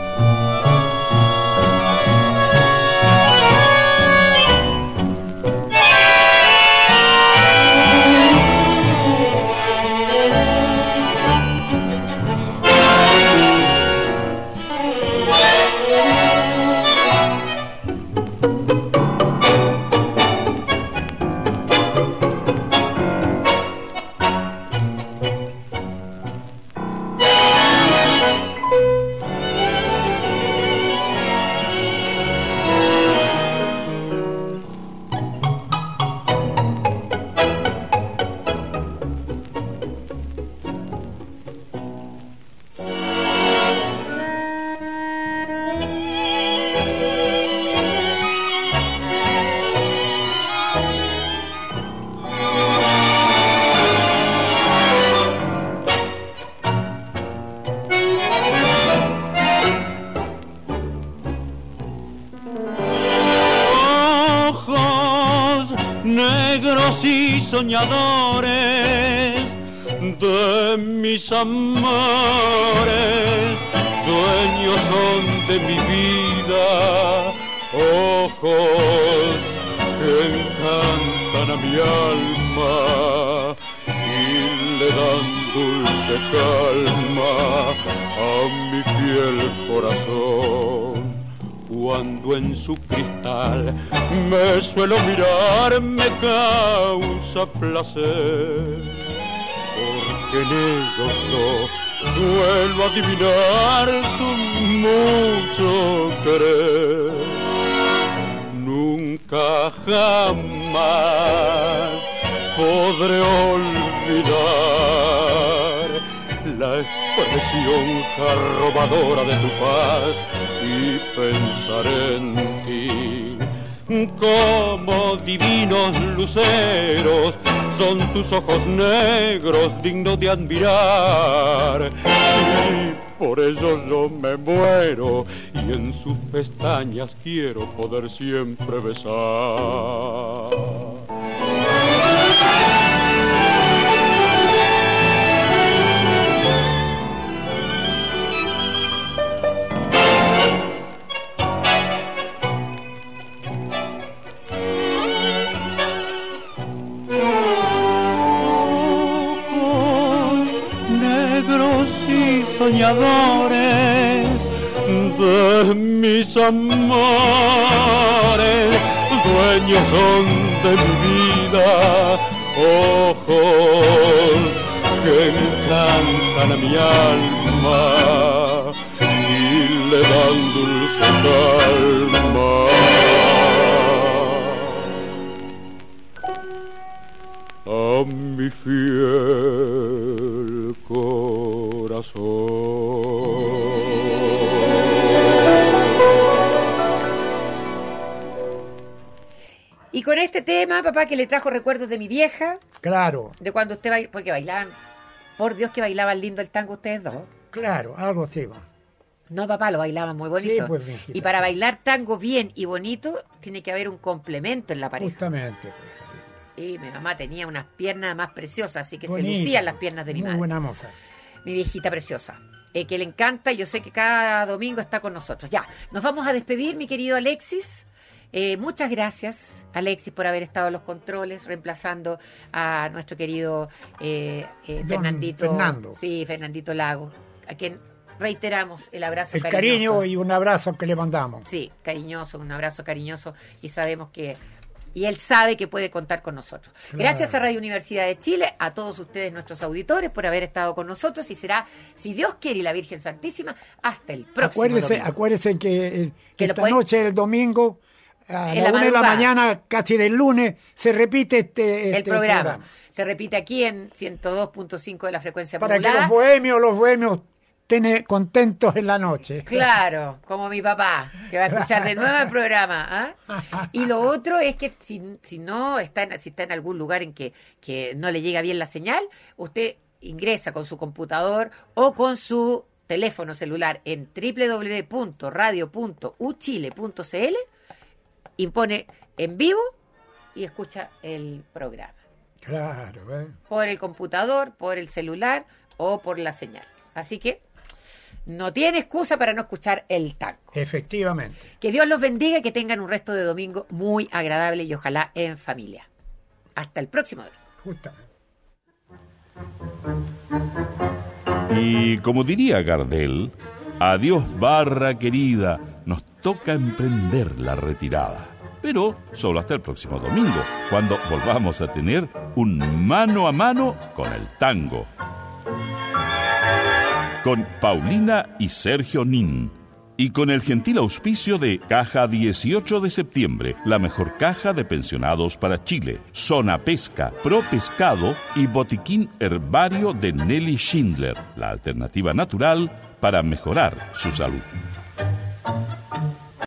Ojos negros y soñadores de mis amores, dueños son de mi vida, ojos que encantan a mi alma y le dan dulce calma a mi fiel corazón. Cuando en su cristal me suelo mirar, me causa placer, porque en ellos yo suelo adivinar su mucho querer. Nunca jamás podré olvidar la expresión arrobadora de tu paz y pensar en ti. Como divinos luceros son tus ojos negros dignos de admirar, y por ello yo me muero y en sus pestañas quiero poder siempre besar. Soñadores de mis amores, dueños son de mi vida, ojos que encantan a mi alma y le dan dulce calma a mi fiel corazón. Y con este tema, papá, que le trajo recuerdos de mi vieja. Claro. De cuando usted bailaba, porque bailaban, por Dios que bailaban lindo el tango ustedes dos. Claro, algo así va. No, papá, lo bailaban muy bonito. Sí, pues, viejita. Y para bailar tango bien y bonito, tiene que haber un complemento en la pareja. Justamente, pues. Y mi mamá tenía unas piernas más preciosas, así que Bonito, se lucían las piernas de mi muy madre. buena moza. Mi viejita preciosa, eh, que le encanta y yo sé que cada domingo está con nosotros. Ya, nos vamos a despedir, mi querido Alexis. Eh, muchas gracias, Alexis, por haber estado en los controles, reemplazando a nuestro querido eh, eh, Don Fernandito. Fernando. Sí, Fernandito Lago, a quien reiteramos el abrazo El cariñoso. cariño y un abrazo que le mandamos. Sí, cariñoso, un abrazo cariñoso y sabemos que... Y él sabe que puede contar con nosotros. Claro. Gracias a Radio Universidad de Chile, a todos ustedes, nuestros auditores, por haber estado con nosotros. Y será, si Dios quiere y la Virgen Santísima, hasta el próximo Acuérdense, domingo. acuérdense que, eh, Que lo esta pueden- noche, el domingo, a En la la una de la madrugada. mañana, casi del lunes, se repite este, el este programa. Se repite aquí en ciento dos punto cinco de la frecuencia Para que modulada. los bohemios, los bohemios estén contentos en la noche. Claro, como mi papá, que va a escuchar de nuevo el programa. ¿Ah? Y lo otro es que si, si no está en, si está en algún lugar en que, que no le llega bien la señal, usted ingresa con su computador o con su teléfono celular en doble u doble u doble u punto radio punto u chile punto c l y pone en vivo y escucha el programa. Claro, ¿eh? Por el computador, por el celular o por la señal. Así que no tiene excusa para no escuchar el tango. Efectivamente. Que Dios los bendiga y que tengan un resto de domingo muy agradable y ojalá en familia. Hasta el próximo domingo. Justamente. Y como diría Gardel, adiós barra querida, nos toca emprender la retirada. Pero solo hasta el próximo domingo, cuando volvamos a tener un mano a mano con el tango. Con Paulina y Sergio Nin. Y con el gentil auspicio de Caja dieciocho de septiembre, la mejor caja de pensionados para Chile, Zona Pesca, Pro Pescado y Botiquín Herbario de Nelly Schindler, la alternativa natural para mejorar su salud.